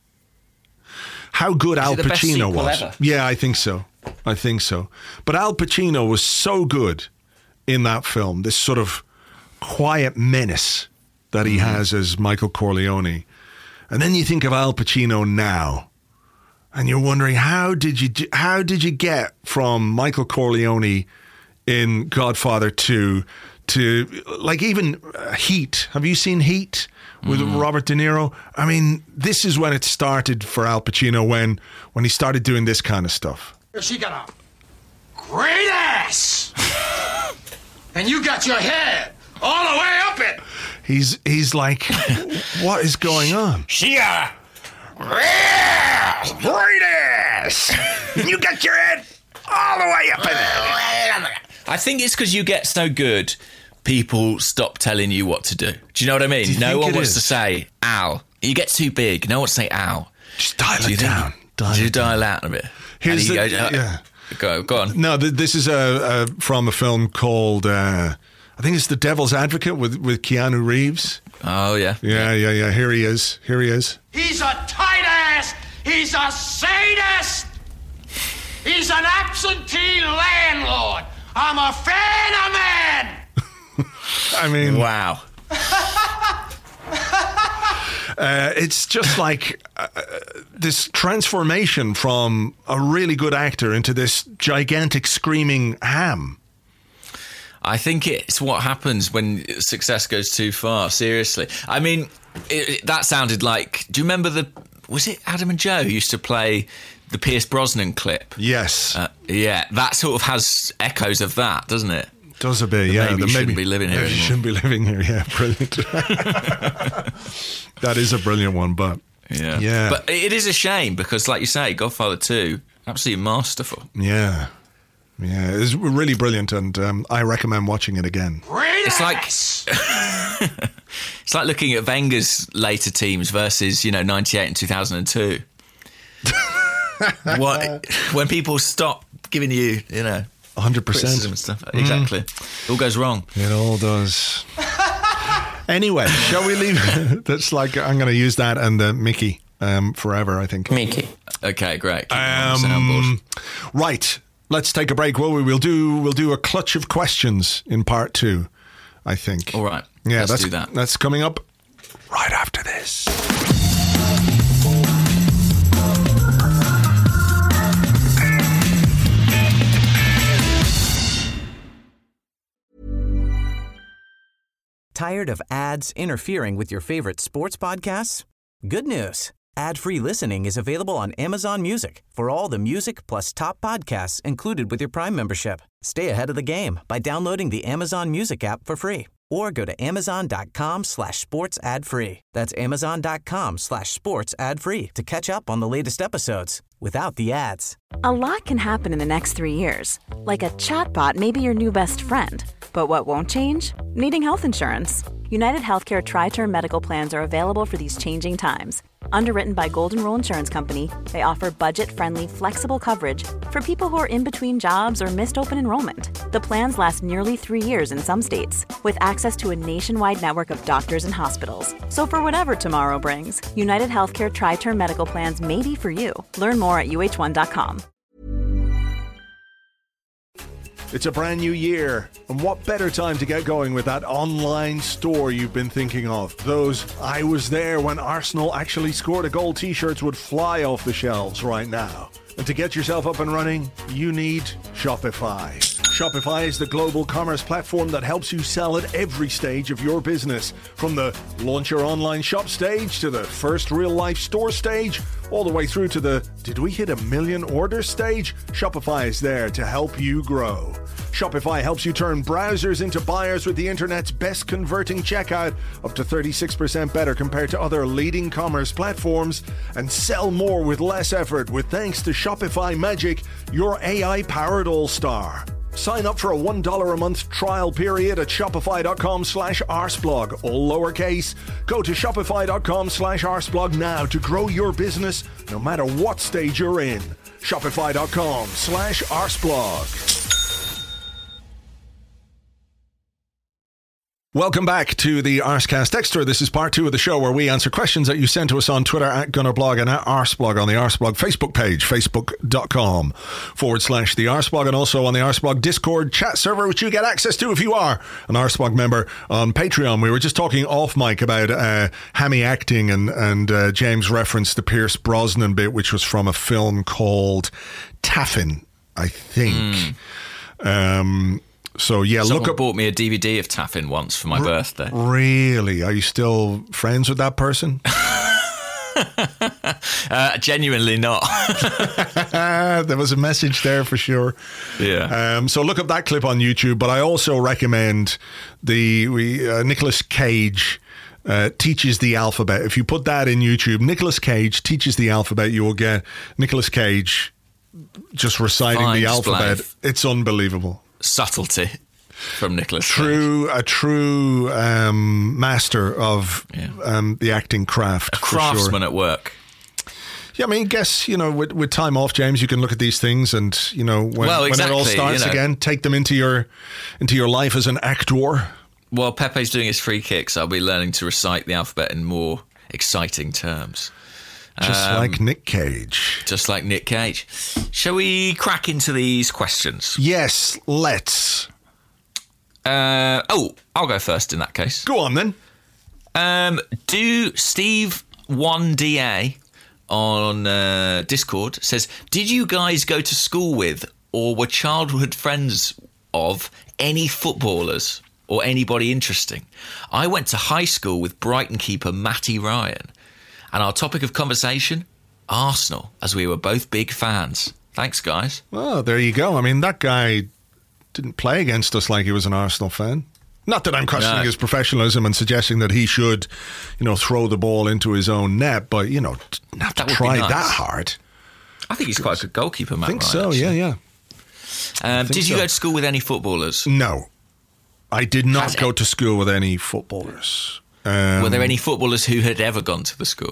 how good Al it the best Pacino sequel was. ever? Yeah, I think so. I think so. But Al Pacino was so good in that film. This sort of quiet menace that he Mm-hmm. has as Michael Corleone. And then you think of Al Pacino now, and you're wondering how did you how did you get from Michael Corleone in Godfather two to like even uh, Heat? Have you seen Heat with Robert De Niro? I mean, this is when it started for Al Pacino, when when he started doing this kind of stuff. She got a great ass. And you got your head all the way up it. He's he's like, what is going on? She got a great ass. And you got your head all the way up in it. I think it's because you get so good, people stop telling you what to do. Do you know what I mean? Do you No think one it wants is? to say, ow. You get too big. No one wants to say, ow. Just dial Do you it think- down. Dial Do you it down. dial out a bit? Here's And the- he goes, uh, yeah. Go, go on. No, th- this is a, a from a film called uh, I think it's The Devil's Advocate with with Keanu Reeves. Oh, yeah. Yeah, yeah, yeah. Here he is. Here he is. He's a tight ass. He's a sadist. He's an absentee landlord. I'm a fan of man. I mean, Wow. uh, it's just like uh, this transformation from a really good actor into this gigantic screaming ham. I think it's what happens when success goes too far. Seriously, I mean, it, it, that sounded like. Do you remember the? Was it Adam and Joe who used to play the Pierce Brosnan clip? Yes, Uh, yeah, that sort of has echoes of that, doesn't it? does a bit. Yeah, maybe the you shouldn't be living here maybe you anymore. shouldn't be living here. Yeah, brilliant. That is a brilliant one, but Yeah, Yeah. But it is a shame because, like you say, Godfather two, absolutely masterful. yeah, yeah, it's really brilliant, and um, I recommend watching it again. Great It's like- ass. It's like looking at Wenger's later teams versus, you know, ninety-eight and two thousand two. What when people stop giving you, you know, one hundred criticism percent. and stuff. Exactly. It all goes wrong. It all does. Anyway, shall we leave? That's like I'm going to use that and uh, Mickey um, forever, I think. Mickey. Okay, great. Keep me on the soundboard. Um, right, let's take a break. Will we? We'll do. We'll do a clutch of questions in part two, I think. All right. Yeah, Let's that's do that. That's coming up right after this. Tired of ads interfering with your favorite sports podcasts? Good news. Ad-free listening is available on Amazon Music for all the music plus top podcasts included with your Prime membership. Stay ahead of the game by downloading the Amazon Music app for free or go to amazon.com slash sports ad free. That's amazon.com slash sports ad free to catch up on the latest episodes without the ads. A lot can happen in the next three years. Like a chatbot may be your new best friend. But what won't change? Needing health insurance. United Healthcare Tri-Term Medical Plans are available for these changing times. Underwritten by Golden Rule Insurance Company, they offer budget-friendly, flexible coverage for people who are in between jobs or missed open enrollment. The plans last nearly three years in some states, with access to a nationwide network of doctors and hospitals. So for whatever tomorrow brings, United Healthcare Tri-Term Medical Plans may be for you. Learn more at U H one dot com. It's a brand new year, and what better time to get going with that online store you've been thinking of? Those I was there when Arsenal actually scored a goal t-shirts would fly off the shelves right now. And to get yourself up and running, you need Shopify. Shopify is the global commerce platform that helps you sell at every stage of your business. From the launch your online shop stage to the first real-life store stage, all the way through to the did we hit a million orders stage? Shopify is there to help you grow. Shopify helps you turn browsers into buyers with the internet's best converting checkout, up to thirty-six percent better compared to other leading commerce platforms, and sell more with less effort with thanks to Shopify Magic, your A I-powered all-star. Sign up for a one dollar a month trial period at shopify.com slash arsblog, all lowercase. Go to shopify.com slash arsblog now to grow your business no matter what stage you're in. Shopify.com slash arsblog. Welcome back to the Arscast Extra. This is part two of the show where we answer questions that you send to us on Twitter at Gunnerblog and at Arsblog on the Arsblog Facebook page, facebook.com forward slash the Arsblog, and also on the Arsblog Discord chat server, which you get access to if you are an Arsblog member on Patreon. We were just talking off mic about uh, hammy acting, and, and uh, James referenced the Pierce Brosnan bit, which was from a film called Taffin, I think. Mm. Um... So, yeah, Someone look up. bought me a D V D of Taffin once for my R- birthday. Really? Are you still friends with that person? uh, genuinely not. There was a message there for sure. Yeah. Um, so look up that clip on YouTube. But I also recommend the we, uh, Nicolas Cage uh, teaches the alphabet. If you put that in YouTube, Nicolas Cage teaches the alphabet, you will get Nicolas Cage just reciting Fine the alphabet. display. It's unbelievable. Subtlety from Nicolas Cage. True, a true um, master of yeah. um, the acting craft. A craftsman sure. at work. Yeah, I mean, I guess, you know, with, with time off, James, you can look at these things and, you know, when, well, exactly, when it all starts you know. again, take them into your into your life as an actor. While Pepe's doing his free kicks, I'll be learning to recite the alphabet in more exciting terms. Just um, like Nick Cage. Just like Nick Cage. Shall we crack into these questions? Yes, let's. Uh, oh, I'll go first in that case. Go on then. Um, do Steve one D A on uh, Discord says, did you guys go to school with or were childhood friends of any footballers or anybody interesting? I went to high school with Brighton keeper Matty Ryan. And our topic of conversation, Arsenal, as we were both big fans. Thanks, guys. Well, there you go. I mean, that guy didn't play against us like he was an Arsenal fan. Not that I'm questioning no. his professionalism and suggesting that he should, you know, throw the ball into his own net, but, you know, not to That would try be nice. that hard. I think he's quite a good goalkeeper, Matt I think Ryan, so, actually. yeah, yeah. Um, did think you so. go to school with any footballers? No. I did not Has go it- to school with any footballers. Um, Were there any footballers who had ever gone to the school?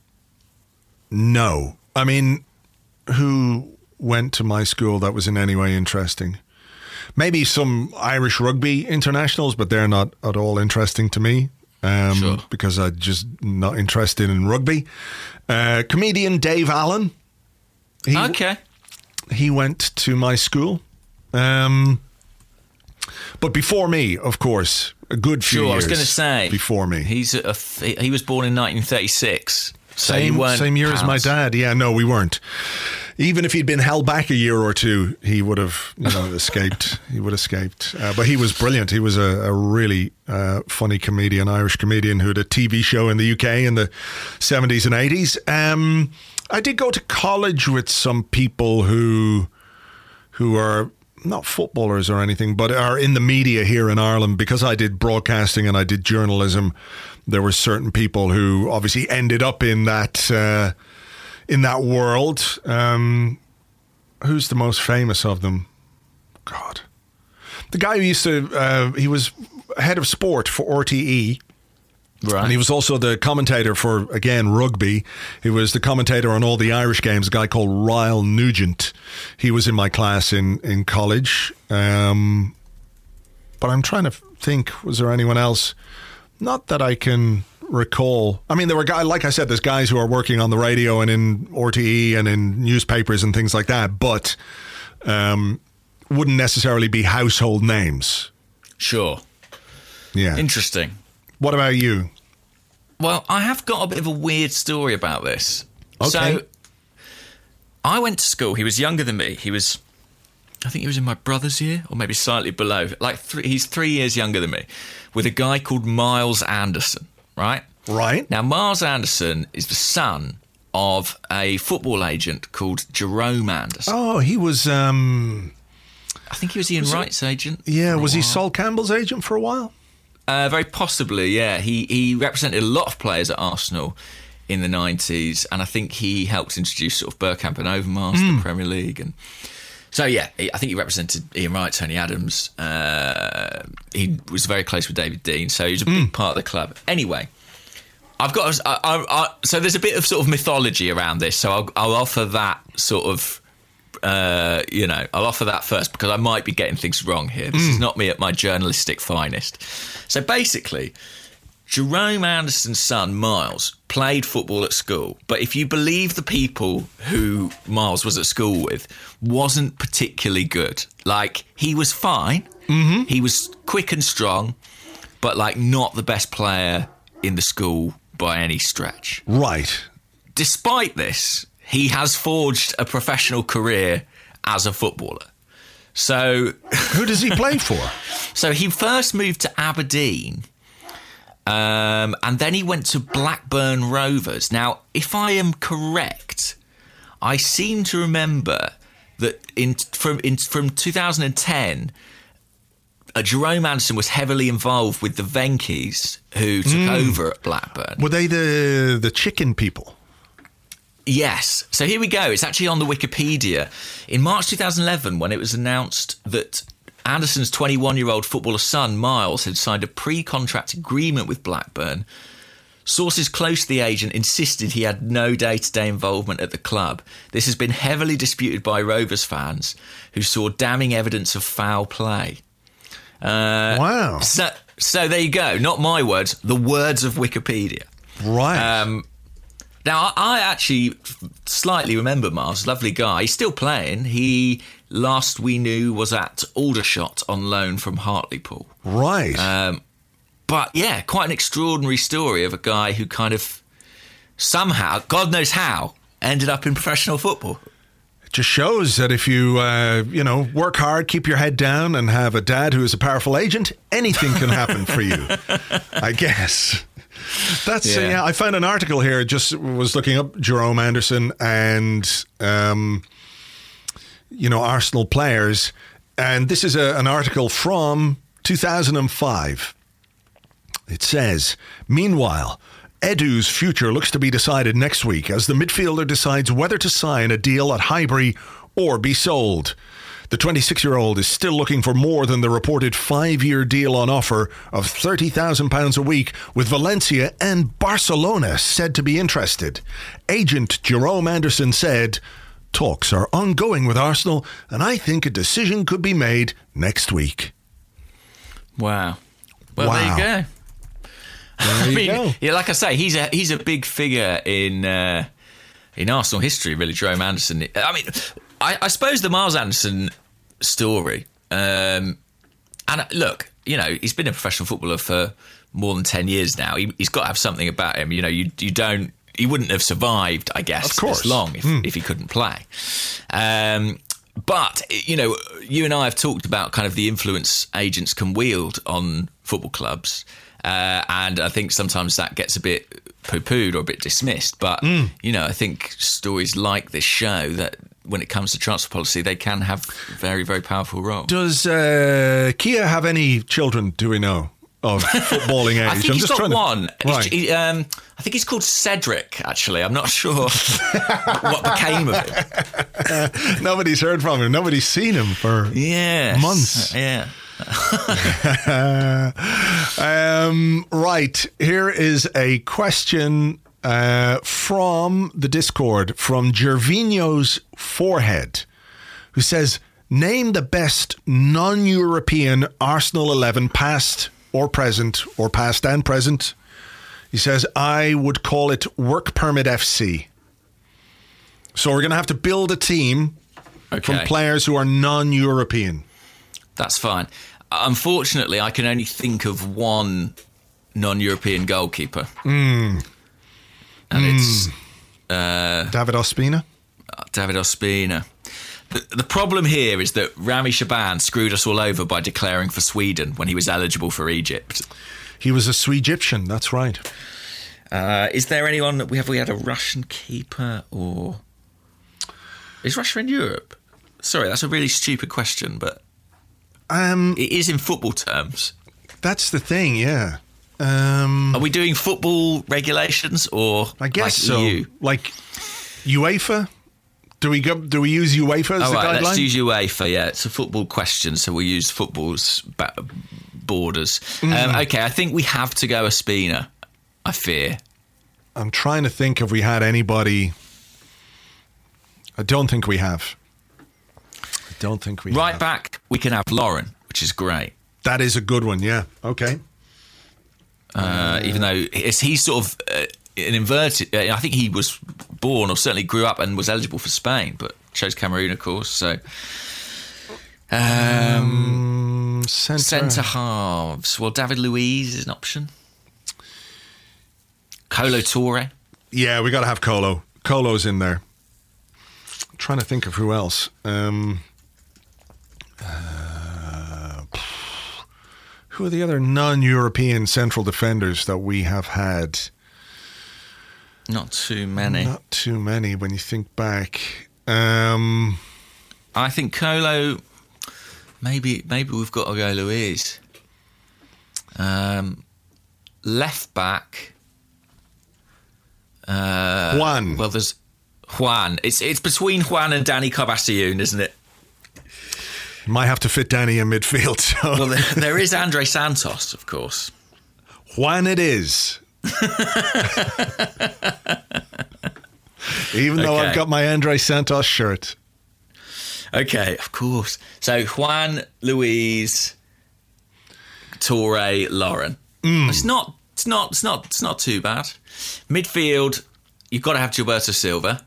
No. I mean, who went to my school that was in any way interesting? Maybe some Irish rugby internationals, but they're not at all interesting to me um, Sure. because I'm just not interested in rugby. Uh, comedian Dave Allen. He, Okay. He went to my school. Um, but before me, of course, a good few Sure, years I was going to say. before me. He's a, he was born in nineteen thirty-six. So you Same, weren't same year as my pals. dad. Yeah, no, we weren't. Even if he'd been held back a year or two, he would have, you know, escaped. He would have escaped. Uh, but he was brilliant. He was a, a really uh, funny comedian, Irish comedian who had a T V show in the U K in the seventies and eighties. Um, I did go to college with some people who who are not footballers or anything, but are in the media here in Ireland. Because I did broadcasting and I did journalism, there were certain people who obviously ended up in that uh, in that world. Um, who's the most famous of them? God, the guy who used to uh, he was head of sport for R T E. Right. And he was also the commentator for, again, rugby. He was the commentator on all the Irish games, a guy called Ryle Nugent. He was in my class in, in college. Um, but I'm trying to think, was there anyone else? Not that I can recall. I mean, there were guys, like I said, there's guys who are working on the radio and in R T E and in newspapers and things like that, but um, wouldn't necessarily be household names. Sure. Yeah. Interesting. What about you? Well, I have got a bit of a weird story about this. Okay. So, I went to school. He was younger than me. He was, I think he was in my brother's year, or maybe slightly below. Like three, he's three years younger than me, with a guy called Miles Anderson, right? Right. Now, Miles Anderson is the son of a football agent called Jerome Anderson. Oh, he was... Um, I think he was Ian was Wright's he, agent. Yeah, was he while. Sol Campbell's agent for a while? Uh, very possibly, yeah. He he represented a lot of players at Arsenal in the nineties, and I think he helped introduce sort of Bergkamp and Overmars to Mm. the Premier League. And so, yeah, he, I think he represented Ian Wright, Tony Adams. Uh, he was very close with David Dean, so he was a big Mm. part of the club. Anyway, I've got I, I, I, so there's a bit of sort of mythology around this, so I'll, I'll offer that sort of. Uh, you know, I'll offer that first because I might be getting things wrong here. This Mm. is not me at my journalistic finest. So basically, Jerome Anderson's son, Miles, played football at school. But if you believe the people who Miles was at school with, wasn't particularly good. Like, he was fine. Mm-hmm. He was quick and strong, but, like, not the best player in the school by any stretch. Right. Despite this, he has forged a professional career as a footballer. So, who does he play for? So he first moved to Aberdeen, um, and then he went to Blackburn Rovers. Now, if I am correct, I seem to remember that in from in, from two thousand ten, uh, Jerome Anderson was heavily involved with the Venkies, who took Mm. over at Blackburn. Were they the the chicken people? Yes. So here we go. It's actually on the Wikipedia. In March two thousand eleven, when it was announced that Anderson's twenty-one-year-old footballer son, Miles, had signed a pre-contract agreement with Blackburn, sources close to the agent insisted he had no day-to-day involvement at the club. This has been heavily disputed by Rovers fans, who saw damning evidence of foul play. Uh, wow. So, so there you go. Not my words, the words of Wikipedia. Right. Um, Now, I actually slightly remember Miles, lovely guy. He's still playing. He, last we knew, was at Aldershot on loan from Hartlepool. Right. Um, but, yeah, quite an extraordinary story of a guy who kind of somehow, God knows how, ended up in professional football. It just shows that if you, uh, you know, work hard, keep your head down, and have a dad who is a powerful agent, anything can happen for you, I guess. That's yeah. Uh, yeah. I found an article here. Just was looking up Jerome Anderson and um, you know, Arsenal players, and this is a, an article from two thousand five. It says, meanwhile, Edu's future looks to be decided next week as the midfielder decides whether to sign a deal at Highbury or be sold. The twenty-six-year-old is still looking for more than the reported five-year deal on offer of thirty thousand pounds a week, with Valencia and Barcelona said to be interested. Agent Jerome Anderson said, talks are ongoing with Arsenal, and I think a decision could be made next week. Wow. Well, wow. there you go. There I you mean, go. yeah, like I say, he's a he's a big figure in uh, in Arsenal history, really, Jerome Anderson. I mean, I, I suppose the Miles Anderson story, um, and look, you know, he's been a professional footballer for more than ten years now. He, he's got to have something about him. You know, you you don't, he wouldn't have survived, I guess, of course, this long if, mm. if he couldn't play. Um, but, you know, you and I have talked about kind of the influence agents can wield on football clubs. Uh, and I think sometimes that gets a bit poo-pooed or a bit dismissed. But, mm. you know, I think stories like this show that when it comes to transfer policy, they can have very, very powerful role. Does uh, Kia have any children, do we know, of footballing age? I think I'm he's just got trying one. To, right. He, um, I think he's called Cedric, actually. I'm not sure what became of him. Nobody's heard from him. Nobody's seen him for yes. months. Yeah. um, right. Here is a question uh, from the Discord from Gervinho's Forehead, who says, name the best non-European Arsenal eleven, past or present, or past and present. He says, I would call it Work Permit F C. So we're going to have to build a team okay. from players who are non-European. That's fine. Unfortunately, I can only think of one non-European goalkeeper. Mm. And mm. it's... Uh, David Ospina? David Ospina. The, the problem here is that Rami Shaban screwed us all over by declaring for Sweden when he was eligible for Egypt. He was a Swede-Egyptian, that's right. Uh, is there anyone that we have? We had a Russian keeper, or is Russia in Europe? Sorry, that's a really stupid question, but um, it is in football terms. That's the thing, yeah. Um, Are we doing football regulations, or I guess like so? E U? Like UEFA? Do we go? Do we use UEFA as oh, the right, guideline? Let's use UEFA. Yeah, it's a football question, so we use football's ba- borders. Mm. Um, okay, I think we have to go Ospina. I fear. I'm trying to think if we had anybody. I don't think we have. I don't think we right have. back, we can have Lauren, which is great. That is a good one, yeah. Okay. Uh, uh, even though it's, he's sort of uh, an inverted... Uh, I think he was born, or certainly grew up and was eligible for Spain, but chose Cameroon, of course, so... Um, um, centre. centre halves. Well, David Luiz is an option. Kolo Touré. Yeah, we got to have Kolo. Kolo's in there. I'm trying to think of who else. Um, uh, who are the other non-European central defenders that we have had? Not too many. Not too many when you think back. Um, I think Kolo... Maybe maybe we've got to go Luiz. Um, left back... Uh, Juan. Well, there's Juan. It's it's between Juan and Danny Carbassiun, isn't it? You might have to fit Danny in midfield. So. Well, there, there is Andre Santos, of course. Juan it is. Even though okay. I've got my Andre Santos shirt. Okay, of course. So Juan, Luiz, Touré, Lauren. Mm. It's not. It's not. It's not. It's not too bad. Midfield, you've got to have Gilberto Silva.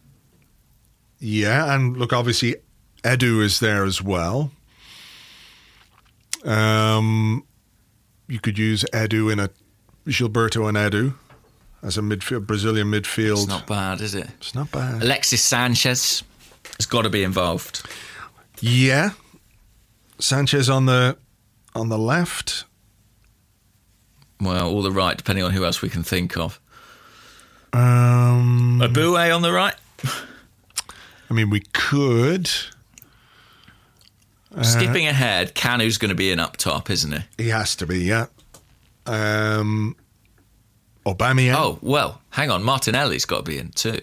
Yeah, and look, obviously, Edu is there as well. Um, you could use Edu in a Gilberto and Edu as a midfield Brazilian midfield. It's not bad, is it? It's not bad. Alexis Sanchez has got to be involved. Yeah, Sanchez on the on the left. Well, all the right, depending on who else we can think of. Um, Aboué on the right. I mean, we could. Uh, Skipping ahead, Kanu's going to be in up top, isn't he? He has to be, yeah. Um, Aubameyang. Oh, well, hang on. Martinelli's got to be in too.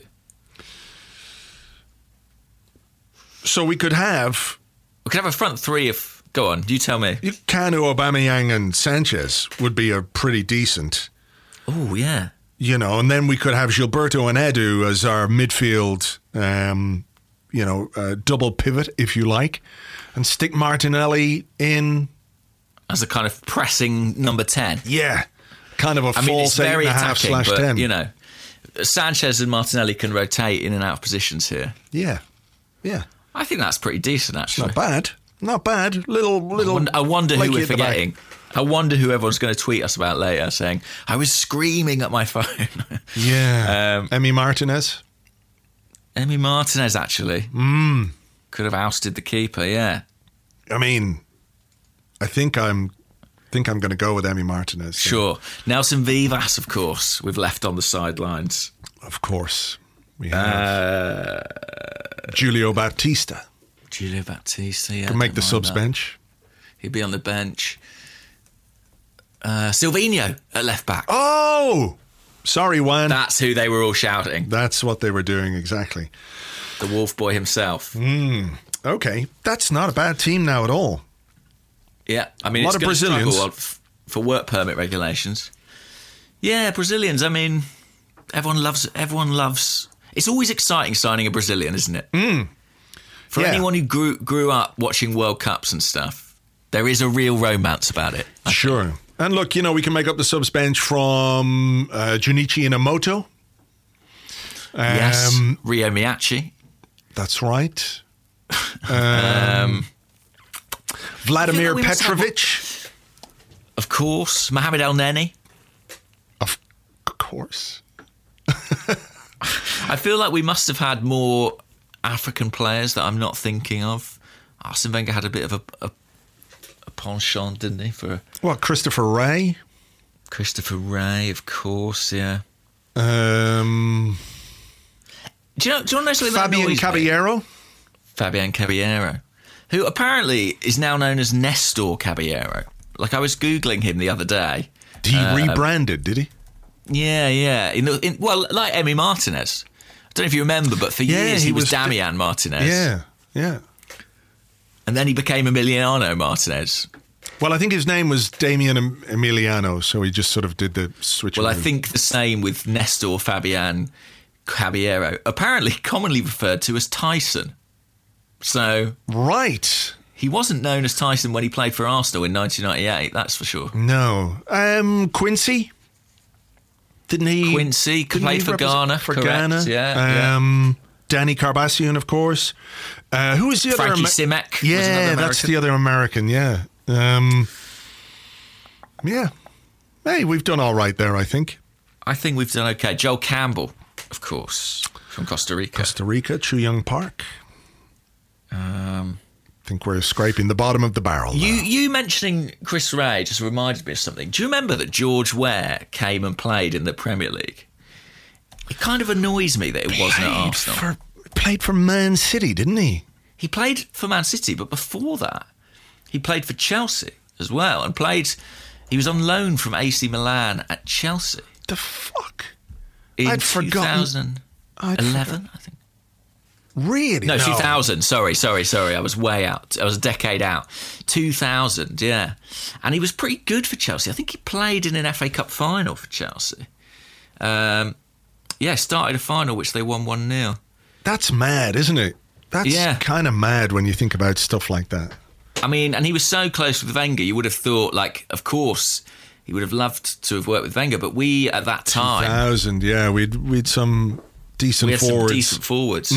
So we could have... We could have a front three of... Go on, you tell me. Kanu, Aubameyang and Sanchez would be a pretty decent. Oh, yeah. You know, and then we could have Gilberto and Edu as our midfield, um, you know, uh, double pivot, if you like, and stick Martinelli in... As a kind of pressing number ten. Yeah. Kind of a I mean, false it's eight very and a half attacking, slash but, ten. you know, Sanchez and Martinelli can rotate in and out of positions here. Yeah. Yeah. I think that's pretty decent, actually. Not bad. Not bad. Little, little. I wonder, I wonder who we're forgetting. Back. I wonder who everyone's going to tweet us about later, saying, I was screaming at my phone. Yeah. Um, Emi Martinez. Emi Martinez, actually. Mm. Could have ousted the keeper, yeah. I mean, I think I'm think I'm going to go with Emi Martinez. So. Sure. Nelson Vivas, of course, we've left on the sidelines. Of course. We have Uh, Julio Baptista. Julio Baptista, yeah. Can make don't the mind subs that. bench. He'd be on the bench. Uh, Silvino at left back. Oh! Sorry, Juan. That's who they were all shouting. That's what they were doing, exactly. The Wolf Boy himself. Mm, okay, that's not a bad team now at all. Yeah, I mean, A lot it's of gonna Brazilians. struggle f- for work permit regulations. Yeah, Brazilians. I mean, everyone loves. Everyone loves. It's always exciting signing a Brazilian, isn't it? Mm. For Yeah. anyone who grew grew up watching World Cups and stuff, there is a real romance about it. I Sure. think. And look, you know, we can make up the subs bench from uh, Junichi Inamoto. Yes, Um, Rio Miyachi. That's right. Um, Um, Vladimir I feel like we must have- Petrovic. Of course, Mohamed El Neni. Of course. I feel like we must have had more African players that I'm not thinking of. Arsene Wenger had a bit of a, a, a penchant, didn't he, for What, Christopher Ray? Christopher Ray, of course, yeah. Um, Do you know, do you want to know something that Fabian annoys me? Caballero? Fabian Caballero, who apparently is now known as Nestor Caballero. Like, I was Googling him the other day. He Uh, rebranded, did he? Yeah, yeah. In the, in, well, like Emi Martinez. I don't know if you remember, but for Yeah, years he, he was, was- Damian Martinez. Yeah, yeah. And then he became Emiliano Martinez. Well, I think his name was Damian Em- Emiliano, so he just sort of did the switch. Well, I think the same with Nestor Fabian Caballero, apparently commonly referred to as Tyson. So Right. he wasn't known as Tyson when he played for Arsenal in nineteen ninety-eight, that's for sure. No. Um, Quincy? Didn't he? Quincy didn't played he for represent- Ghana, For correct, Ghana. yeah, Um, Danny Carbassian, of course. Uh, who was the other? Frankie Simek was Yeah, another that's American. the other American. Yeah. Um, yeah. Hey, we've done all right there, I think. I think we've done okay. Joel Campbell, of course, from Costa Rica. Costa Rica, Chu Young Park. Um, I think we're scraping the bottom of the barrel. you now. you mentioning Chris Ray just reminded me of something. Do you remember that George Ware came and played in the Premier League? It kind of annoys me that it wasn't at Played Arsenal. for, played for Man City, didn't he? He played for Man City, but before that, he played for Chelsea as well, and played. He was on loan from A C Milan at Chelsea The fuck? in I'd forgotten- twenty I'd eleven, I think. Really? No, two thousand. Sorry, sorry, sorry. I was way out. I was a decade out. two thousand, yeah. And he was pretty good for Chelsea. I think he played in an F A Cup final for Chelsea. Um, yeah, started a final which they won one nil. That's mad, isn't it? That's Yeah. kind of mad when you think about stuff like that. I mean, and he was so close with Wenger, you would have thought, like, of course, he would have loved to have worked with Wenger, but we, at that time, Thousand, yeah, we'd we'd some decent we had forwards. some decent forwards.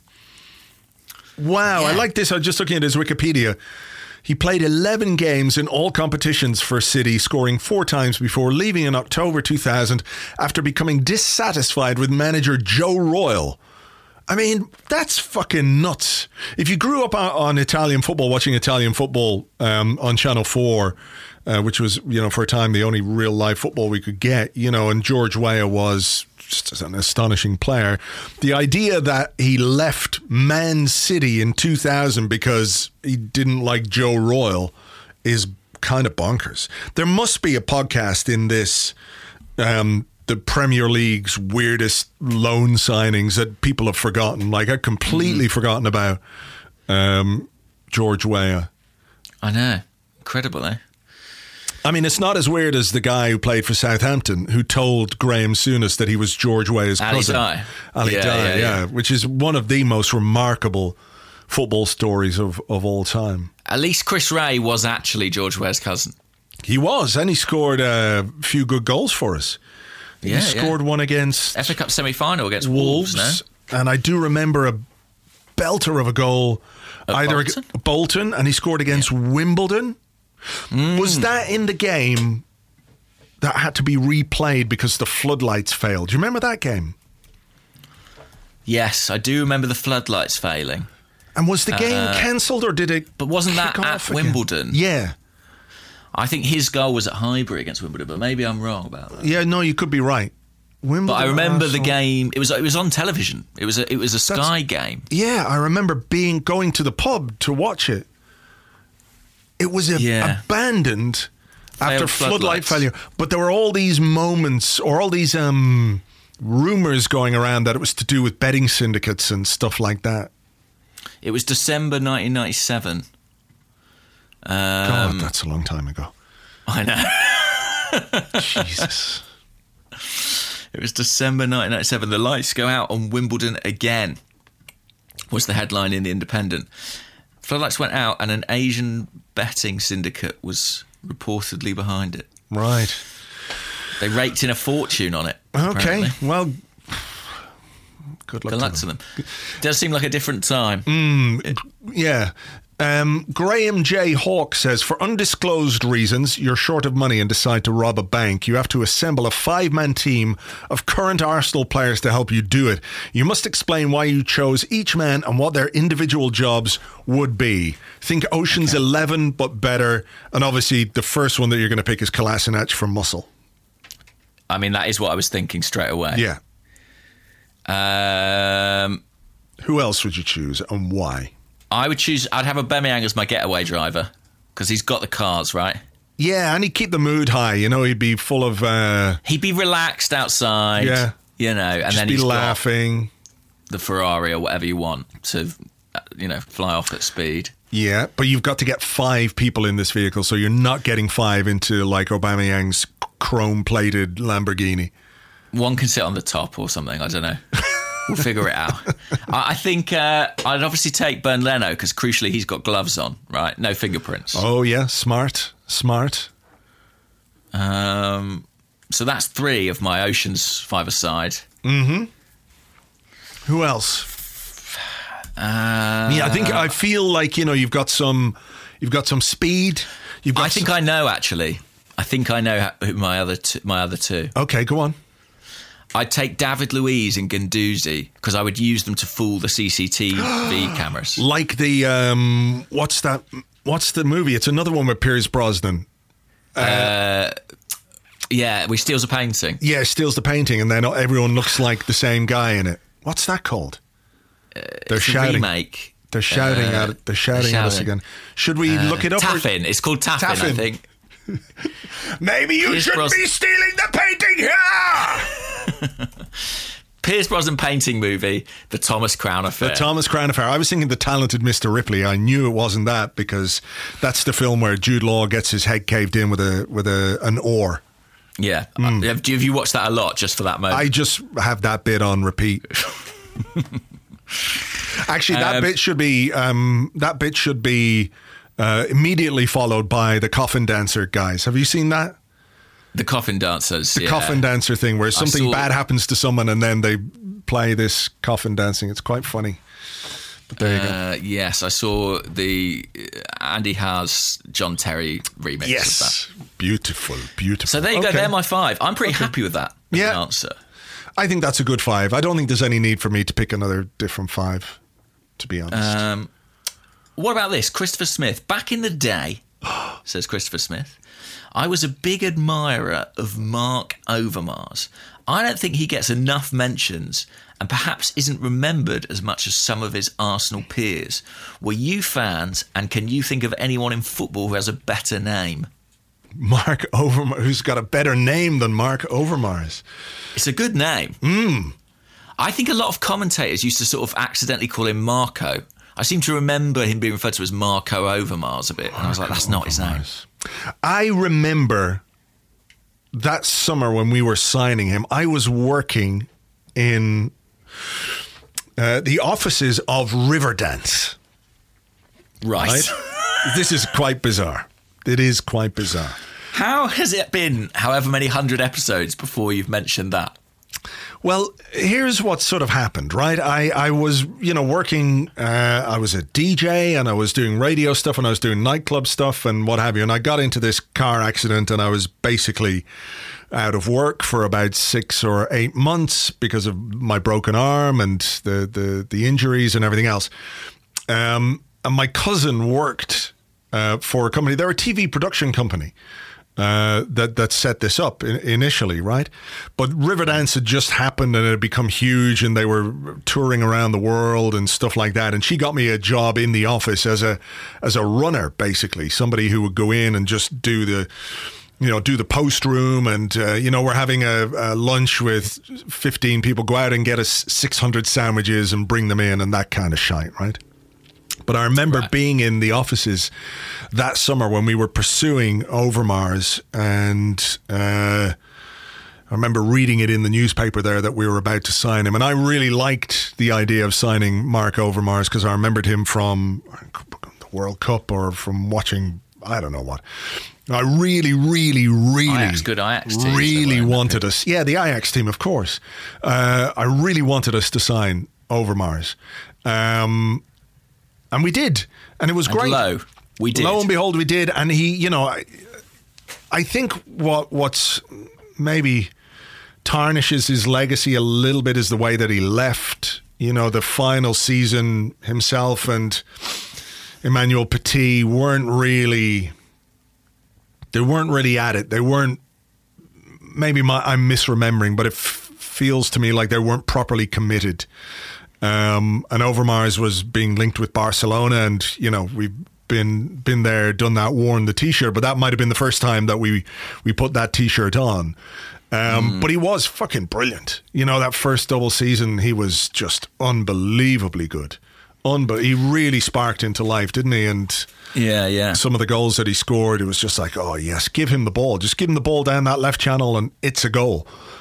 Wow, I Yeah. like this. I was just looking at his Wikipedia. He played eleven games in all competitions for City, scoring four times before leaving in October two thousand after becoming dissatisfied with manager Joe Royle. I mean, that's fucking nuts. If you grew up on, on Italian football, watching Italian football um, on Channel four, uh, which was, you know, for a time the only real live football we could get, you know, and George Weah was just an astonishing player. The idea that he left Man City in two thousand because he didn't like Joe Royle is kind of bonkers. There must be a podcast in this, um, the Premier League's weirdest loan signings that people have forgotten. Like, I'd completely Mm. forgotten about um, George Weah. I know. Incredible, eh? I mean, it's not as weird as the guy who played for Southampton who told Graham Souness that he was George Weah's Ali cousin. Dye. Ali Yeah, Dye, yeah, yeah, yeah. which is one of the most remarkable football stories of, of all time. At least Chris Ray was actually George Ware's cousin. He was, and he scored a few good goals for us. Yeah, he yeah. scored one against F A Cup semi-final against Wolves, Wolves, no? and I do remember a belter of a goal, At either Bolton? ag- Bolton, and he scored against Wimbledon. Mm. Was that in the game that had to be replayed because the floodlights failed? Do you remember that game? Yes, I do remember the floodlights failing. And was the game Uh, cancelled, or did it? But wasn't that kick at off again? Wimbledon? Yeah, I think his goal was at Highbury against Wimbledon, but maybe I'm wrong about that. yeah. No, you could be right. Wimbledon, but I remember Arsenal. the game. It was it was on television. It was a it was a Sky That's, game. Yeah, I remember being going to the pub to watch it. It was a, Yeah. abandoned after Failed floodlight floodlights. failure. But there were all these moments or all these um, rumors going around that it was to do with betting syndicates and stuff like that. It was December nineteen ninety-seven. Um, God, that's a long time ago. I know. Jesus. It was December nineteen ninety-seven. The lights go out on Wimbledon again, was the headline in The Independent. Floodlights went out and an Asian betting syndicate was reportedly behind it. Right. They raked in a fortune on it. Okay. apparently. Well, good luck, Good luck to to them. them. Does seem like a different time. Yeah. Um, Graham J. Hawke says, for undisclosed reasons, you're short of money and decide to rob a bank. You have to assemble a five-man team of current Arsenal players to help you do it. You must explain why you chose each man and what their individual jobs would be. Think Ocean's Okay. Eleven, but better. And obviously, the first one that you're going to pick is Kolasinac from Muscle. I mean, that is what I was thinking straight away. Yeah. Um, Who else would you choose and why? I would choose. I'd have Aubameyang as my getaway driver because he's got the cars, right? Yeah, and he'd keep the mood high. You know, he'd be full of... Uh, He'd be relaxed outside. Yeah. You know, and just then be he's got laughing. the Ferrari or whatever you want to, uh, you know, fly off at speed. Yeah, but you've got to get five people in this vehicle, so you're not getting five into like Aubameyang's chrome-plated Lamborghini. One can sit on the top or something. I don't know. We'll figure it out. I I think uh, I'd obviously take Bernd Leno because crucially he's got gloves on, right? No fingerprints. Oh yeah, smart, smart. Um, so that's three of my Oceans five-a-side. Who else? Uh, Yeah, I think I feel like you know you've got some, you've got some speed. You've got I think some, I know actually. I think I know who my other t- my other two. Okay, go on. I'd take David Luiz and Guendouzi because I would use them to fool the C C T V cameras. Like the um, what's that? What's the movie? It's another one with Pierce Brosnan. Yeah, we steals a painting. Yeah, steals the painting, and then everyone looks like the same guy in it. What's that called? They're It's a shouting. remake. They're shouting Uh, at it. They're shouting at us shouting. again. Should we look it up? or- Taffin. It's called Taffin, I Taffin. think. Maybe you Pierce shouldn't Bros- be stealing the painting here. Pierce Brosnan painting movie, The Thomas Crown Affair. The Thomas Crown Affair. I was thinking The Talented Mister Ripley. I knew it wasn't that because that's the film where Jude Law gets his head caved in with a with a an oar. yeah. Uh, have, have you watched that a lot just for that moment? I just have that bit on repeat. Actually, that Um, bit should be um, that bit should be uh, immediately followed by the coffin dancer guys. Have you seen that? the Coffin Dancers. The yeah. coffin dancer thing where something saw- bad happens to someone and then they play this coffin dancing. It's quite funny. But there you go. Uh, yes, I saw the uh, Andy Haas John Terry remix of that. Yes. Beautiful, beautiful. So there you go. Okay. They're my five. I'm pretty happy with that as Yeah. an answer. I think that's a good five. I don't think there's any need for me to pick another different five, to be honest. Um, what about this? Christopher Smith. Back in the day, says Christopher Smith, I was a big admirer of Mark Overmars. I don't think he gets enough mentions and perhaps isn't remembered as much as some of his Arsenal peers. Were you fans, and can you think of anyone in football who has a better name? Mark Overmars, who's got a better name than Mark Overmars. It's a good name. Mm. I think a lot of commentators used to sort of accidentally call him Marco. I seem to remember him being referred to as Marco Overmars a bit. And I was like, that's not his name. I remember that summer when we were signing him, I was working in uh, the offices of Riverdance. Right. Right? This is quite bizarre. It is quite bizarre. How has it been however many hundred episodes before you've mentioned that? Well, here's what sort of happened, right? I, I was, you know, working, uh, I was a D J and I was doing radio stuff and I was doing nightclub stuff and what have you. And I got into this car accident and I was basically out of work for about six or eight months because of my broken arm and the, the, the injuries and everything else. Um, and my cousin worked uh, for a company. They're a T V production company. uh, that that set this up in, initially, right? But Riverdance had just happened and it had become huge, and they were touring around the world and stuff like that. And she got me a job in the office as a as a runner, basically, somebody who would go in and just do the. You know, do the post room, and uh, you know, we're having a, a lunch with fifteen people. Go out and get us six hundred sandwiches and bring them in, and that kind of shite, right? But I remember right. being in the offices that summer when we were pursuing Overmars, and uh, I remember reading it in the newspaper there that we were about to sign him, and I really liked the idea of signing Mark Overmars because I remembered him from the World Cup or from watching, I don't know what. I really, really, really, Ajax, good Ajax team, really wanted us. Yeah, the Ajax team, of course. Uh, I really wanted us to sign Overmars, um, and we did, and it was and great. Lo, we did. Lo and behold, we did, and he, you know, I, I think what what's maybe tarnishes his legacy a little bit is the way that he left. You know, the final season, himself and Emmanuel Petit weren't really. They weren't really at it. They weren't, maybe my, I'm misremembering, but it f- feels to me like they weren't properly committed. Um, and Overmars was being linked with Barcelona, and, you know, we've been been there, done that, worn the T-shirt, but that might have been the first time that we, we put that T-shirt on. Um, mm. But he was fucking brilliant. You know, that first double season, he was just unbelievably good. Unbe- he really sparked into life, didn't he? And yeah, yeah. some of the goals that he scored, it was just like, oh yes, give him the ball. Just give him the ball down that left channel and it's a goal.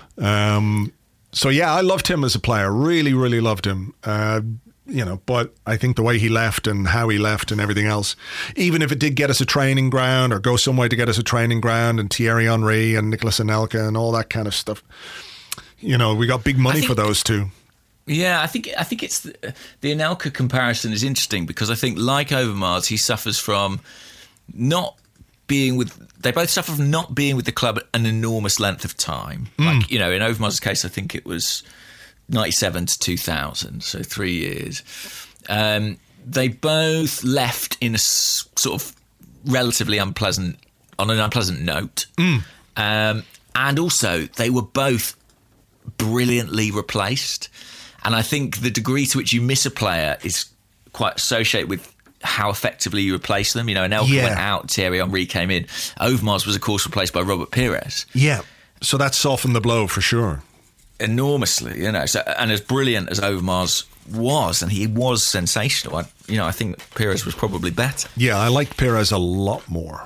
Um, so yeah, I loved him as a player. Really, really loved him. Uh, you know, but I think the way he left and how he left and everything else, even if it did get us a training ground or go some way to get us a training ground, and Thierry Henry and Nicolas Anelka and all that kind of stuff, you know, we got big money think- for those two. Yeah, I think I think it's the, the Anelka comparison is interesting because I think, like Overmars, he suffers from not being with. They both suffer from not being with the club an enormous length of time. Mm. Like, you know, in Overmars' case, I think it was ninety-seven to two thousand, so three years. Um, they both left in a s- sort of relatively unpleasant, on an unpleasant note, mm. um, and also they were both brilliantly replaced. And I think the degree to which you miss a player is quite associated with how effectively you replace them. You know, Anelka yeah. went out, Thierry Henry came in. Overmars was, of course, replaced by Robert Pires. Yeah, so that softened the blow for sure. Enormously, you know. So, and as brilliant as Overmars was, and he was sensational, I, you know, I think Pires was probably better. Yeah, I liked Pires a lot more.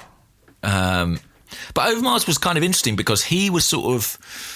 Um, but Overmars was kind of interesting because he was sort of...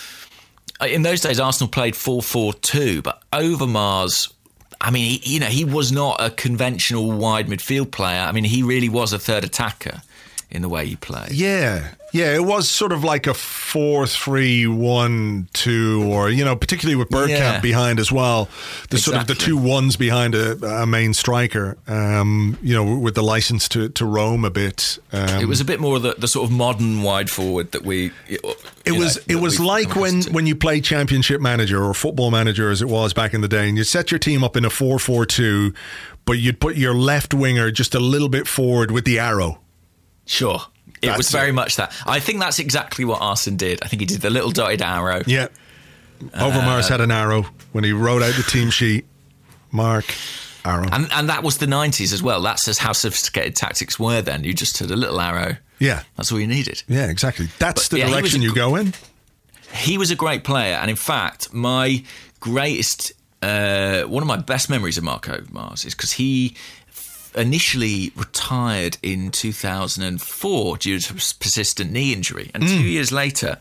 In those days, Arsenal played four four two, but Overmars, I mean, he, you know, he was not a conventional wide midfield player. I mean, he really was a third attacker in the way he played. Yeah, yeah, it was sort of like a four three one two, or, you know, particularly with Bergkamp yeah. behind as well. The exactly. sort of the two ones behind a, a main striker, um, you know, with the license to, to roam a bit. Um, it was a bit more the, the sort of modern wide forward that we... It was know, it was like when, when you play Championship Manager or Football Manager, as it was back in the day, and you set your team up in a four four two, but you'd put your left winger just a little bit forward with the arrow. Sure. It that's was very it. much that. I think that's exactly what Arsene did. I think he did the little dotted arrow. Yeah. Overmars uh, had an arrow when he wrote out the team sheet. Mark, arrow. And and that was the nineties as well. That's just how sophisticated tactics were then. You just had a little arrow. Yeah. That's all you needed. Yeah, exactly. That's but, the yeah, direction you go in. He was a great player. And in fact, my greatest, uh, one of my best memories of Mark Overmars is because he... initially retired in two thousand four due to a persistent knee injury. And mm. two years later,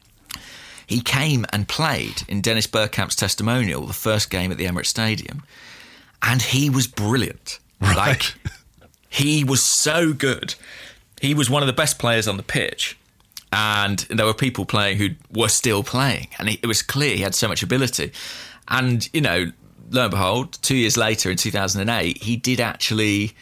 he came and played in Dennis Bergkamp's testimonial, the first game at the Emirates Stadium. And he was brilliant. Right. Like, he was so good. He was one of the best players on the pitch. And there were people playing who were still playing. And it was clear he had so much ability. And, you know, lo and behold, two years later in two thousand eight, he did actually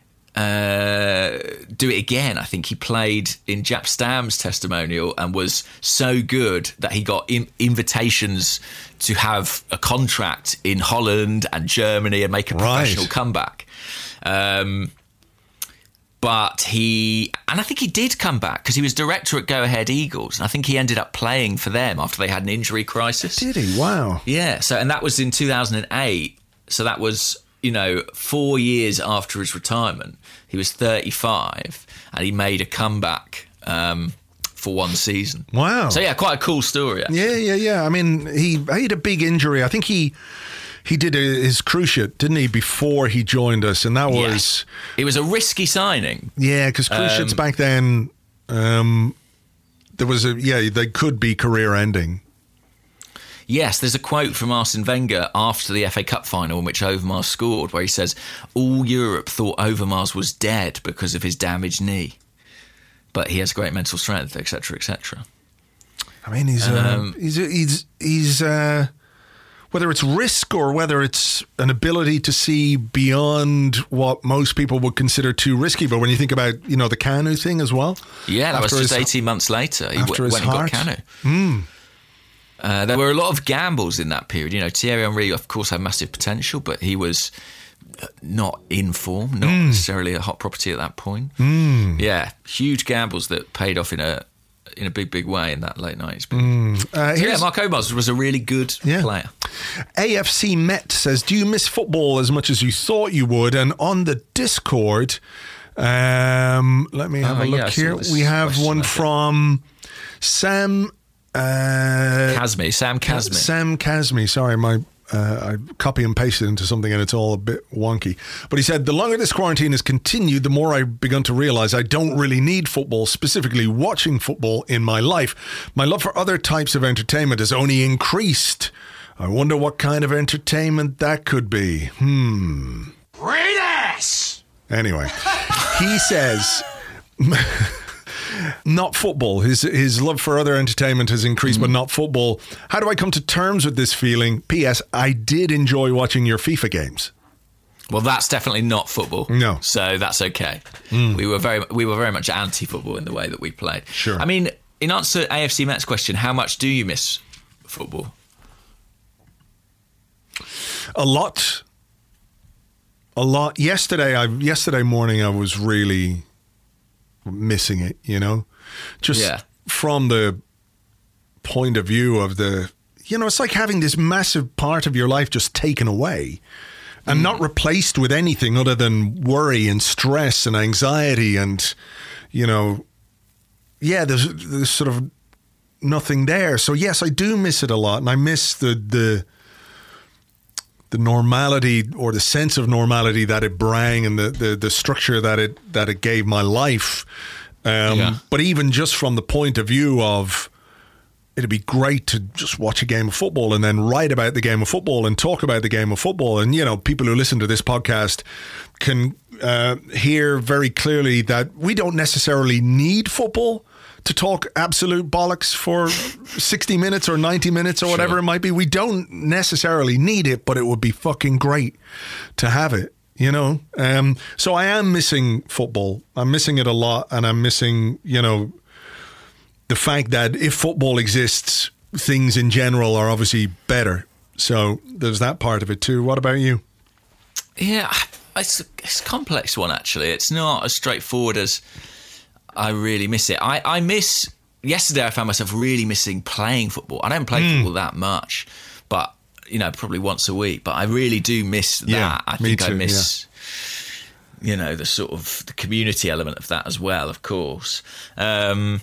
uh, do it again. I think he played in Jaap Stam's testimonial and was so good that he got in- invitations to have a contract in Holland and Germany and make a professional right. comeback. Um, But he, and I think he did come back because he was director at Go Ahead Eagles. And I think he ended up playing for them after they had an injury crisis. Did he? Wow. Yeah. So, and that was in two thousand eight. So that was, you know, four years after his retirement. He was thirty-five and he made a comeback um, for one season. Wow. So, yeah, quite a cool story, actually. Yeah, yeah, yeah. I mean, he, he had a big injury. I think he... He did a, his cruciate, didn't he, before he joined us? And that was... Yeah. It was a risky signing. Yeah, because cruciates Um, back then, um, there was a... Yeah, they could be career-ending. Yes, there's a quote from Arsene Wenger after the F A Cup final in which Overmars scored, where he says, all Europe thought Overmars was dead because of his damaged knee. But he has great mental strength, et cetera, et cetera. I mean, he's... Um, uh, he's... He's... he's uh, whether it's risk or whether it's an ability to see beyond what most people would consider too risky. But when you think about, you know, the Kanu thing as well. Yeah, that was after just his- eighteen months later. He after w- his went and got heart. Kanu. Uh, there were a lot of gambles in that period. You know, Thierry Henry, of course, had massive potential, but he was not in form, not necessarily a hot property at that point. Yeah, huge gambles that paid off in a in a big, big way in that late nineties. Uh, So yeah, here's- Mark Overmars was a really good Yeah. player. A F C Met says, do you miss football as much as you thought you would? And on the Discord, um, let me have Oh, a look yeah, I saw here. this We have question, one I think. from Sam... Uh, Kazmi, Sam Kazmi. Sam Kazmi. Sorry, my uh, I copy and pasted into something and it's all a bit wonky. But he said, the longer this quarantine has continued, the more I've begun to realise I don't really need football, specifically watching football in my life. My love for other types of entertainment has only increased. I wonder what kind of entertainment that could be. Hmm. Great ass! Anyway, he says... Not football. His his love for other entertainment has increased, but not football. How do I come to terms with this feeling? P S. I did enjoy watching your FIFA games. Well, that's definitely not football. No. So that's okay. We were very we were very much anti-football in the way that we played. Sure. I mean, in answer to A F C Met's question, how much do you miss football? A lot. A lot. Yesterday, I yesterday morning, I was really missing it, you know? Just Yeah. from the point of view of the, you know, it's like having this massive part of your life just taken away and not replaced with anything other than worry and stress and anxiety and, you know, yeah, there's, there's sort of nothing there. So yes, I do miss it a lot, and I miss the the the normality or the sense of normality that it brought and the, the, the structure that it that it gave my life. Um, Yeah. But even just from the point of view of, it'd be great to just watch a game of football and then write about the game of football and talk about the game of football. And, you know, people who listen to this podcast can uh, hear very clearly that we don't necessarily need football to talk absolute bollocks for sixty minutes or ninety minutes or whatever Sure. it might be. We don't necessarily need it, but it would be fucking great to have it, you know? Um, so I am missing football. I'm missing it a lot, and I'm missing, you know, the fact that if football exists, things in general are obviously better. So there's that part of it too. What about you? Yeah, it's, it's a complex one, actually. It's not as straightforward as I really miss it. I, I miss... Yesterday, I found myself really missing playing football. I don't play Hmm. football that much, but, you know, probably once a week. But I really do miss that. Yeah, I me think I too, miss... You know, the sort of the community element of that as well, of course. Um,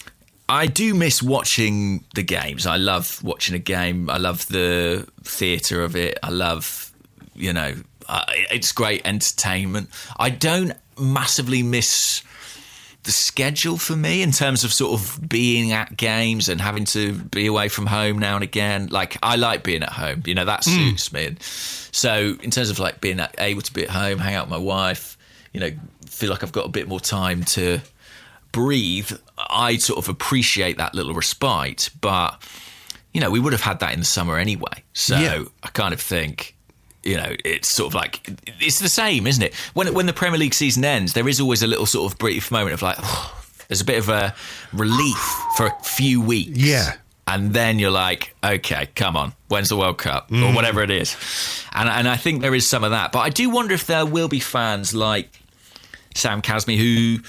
I do miss watching the games. I love watching a game. I love the theatre of it. I love, you know, uh, it's great entertainment. I don't massively miss the schedule for me in terms of sort of being at games and having to be away from home now and again. Like, I like being at home, you know, that suits me. And so in terms of like being able to be at home, hang out with my wife, you know, feel like I've got a bit more time to breathe, I sort of appreciate that little respite. But, you know, we would have had that in the summer anyway. So Yeah. I kind of think, you know, it's sort of like, it's the same, isn't it? When when the Premier League season ends, there is always a little sort of brief moment of like, oh, there's a bit of a relief for a few weeks. Yeah. And then you're like, okay, come on, when's the World Cup? Or whatever it is. And, and I think there is some of that. But I do wonder if there will be fans like Sam Kazmi, who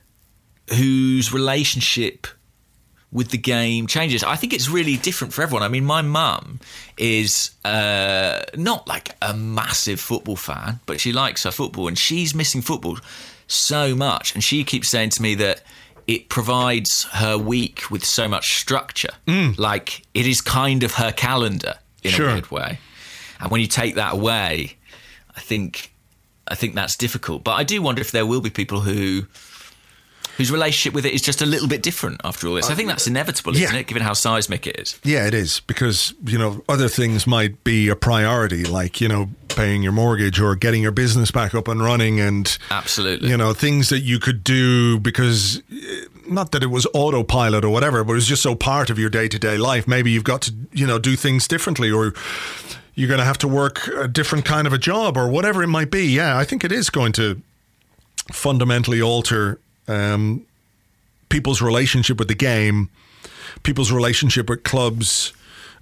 whose relationship with the game changes. I think it's really different for everyone. I mean, my mum is uh, not like a massive football fan, but she likes her football, and she's missing football so much. And she keeps saying to me that it provides her week with so much structure. Mm. Like, it is kind of her calendar in sure. a weird way. And when you take that away, I think I think that's difficult. But I do wonder if there will be people who whose relationship with it is just a little bit different after all this. I think that's inevitable, isn't yeah. it, given how seismic it is? Yeah, it is, because, you know, other things might be a priority, like, you know, paying your mortgage or getting your business back up and running, and absolutely, you know, things that you could do because, not that it was autopilot or whatever, but it was just so part of your day-to-day life. Maybe you've got to, you know, do things differently, or you're going to have to work a different kind of a job, or whatever it might be. Yeah, I think it is going to fundamentally alter Um, people's relationship with the game, people's relationship with clubs.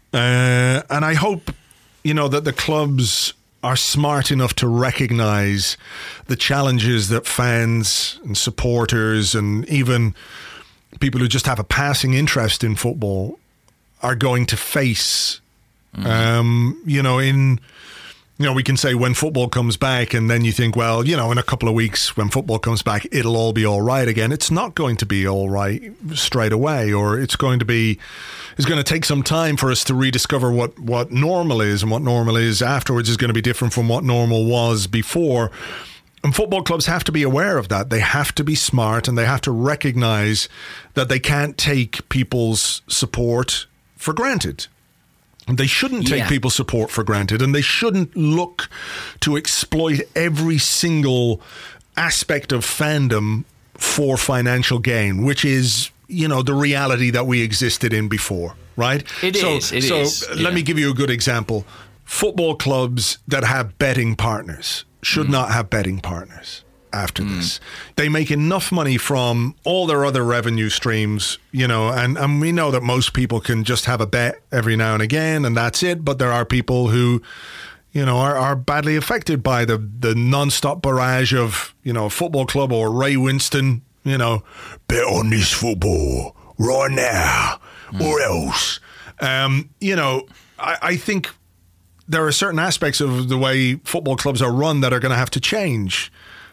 Uh, and I hope, you know, that the clubs are smart enough to recognise the challenges that fans and supporters and even people who just have a passing interest in football are going to face. Mm-hmm. Um, you know, in... You know, we can say when football comes back, and then you think, well, you know, in a couple of weeks when football comes back, it'll all be all right again. It's not going to be all right straight away, or it's going to be, it's going to take some time for us to rediscover what, what normal is, and what normal is afterwards is going to be different from what normal was before. And football clubs have to be aware of that. They have to be smart, and they have to recognise that they can't take people's support for granted. They shouldn't take yeah. people's support for granted, and they shouldn't look to exploit every single aspect of fandom for financial gain, which is, you know, the reality that we existed in before, right? It so, is. It so is. let yeah. me give you a good example. Football clubs that have betting partners should mm. not have betting partners after mm. this. They make enough money from all their other revenue streams, you know, and, and we know that most people can just have a bet every now and again, and that's it. But there are people who, you know, are, are badly affected by the, the non-stop barrage of, you know, a football club or Ray Winston, you know, bet on this football right now mm. or else. Um, you know, I, I think there are certain aspects of the way football clubs are run that are going to have to change.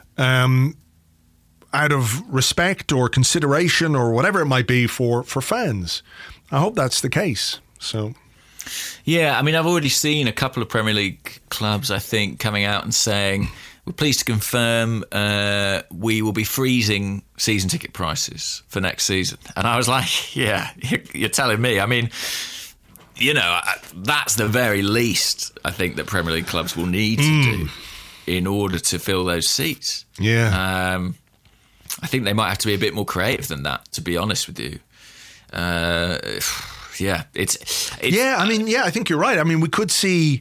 Um, out of respect or consideration or whatever it might be for, for fans. I hope that's the case. So, yeah, I mean, I've already seen a couple of Premier League clubs, I think, coming out and saying, we're pleased to confirm uh, we will be freezing season ticket prices for next season. And I was like, yeah, you're telling me. I mean, you know, that's the very least I think that Premier League clubs will need to mm. do in order to fill those seats. Yeah. Um, I think they might have to be a bit more creative than that, to be honest with you. Uh, yeah, it's, it's... Yeah, I mean, yeah, I think you're right. I mean, we could see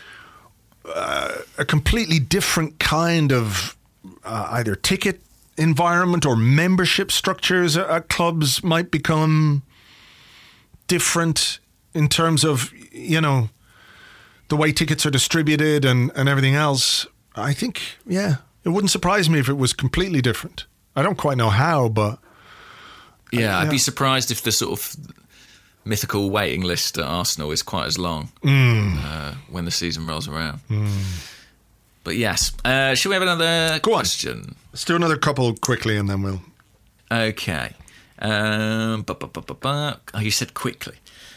uh, a completely different kind of uh, either ticket environment or membership structures at clubs might become different in terms of, you know, the way tickets are distributed and, and everything else. I think, yeah, it wouldn't surprise me if it was completely different. I don't quite know how, but... Yeah, uh, yeah. I'd be surprised if the sort of mythical waiting list at Arsenal is quite as long mm. uh, when the season rolls around. Mm. But yes, uh, shall we have another Go question? On. Let's do another couple quickly and then we'll... Okay. Um, bu- bu- bu- bu- bu- oh, you said quickly.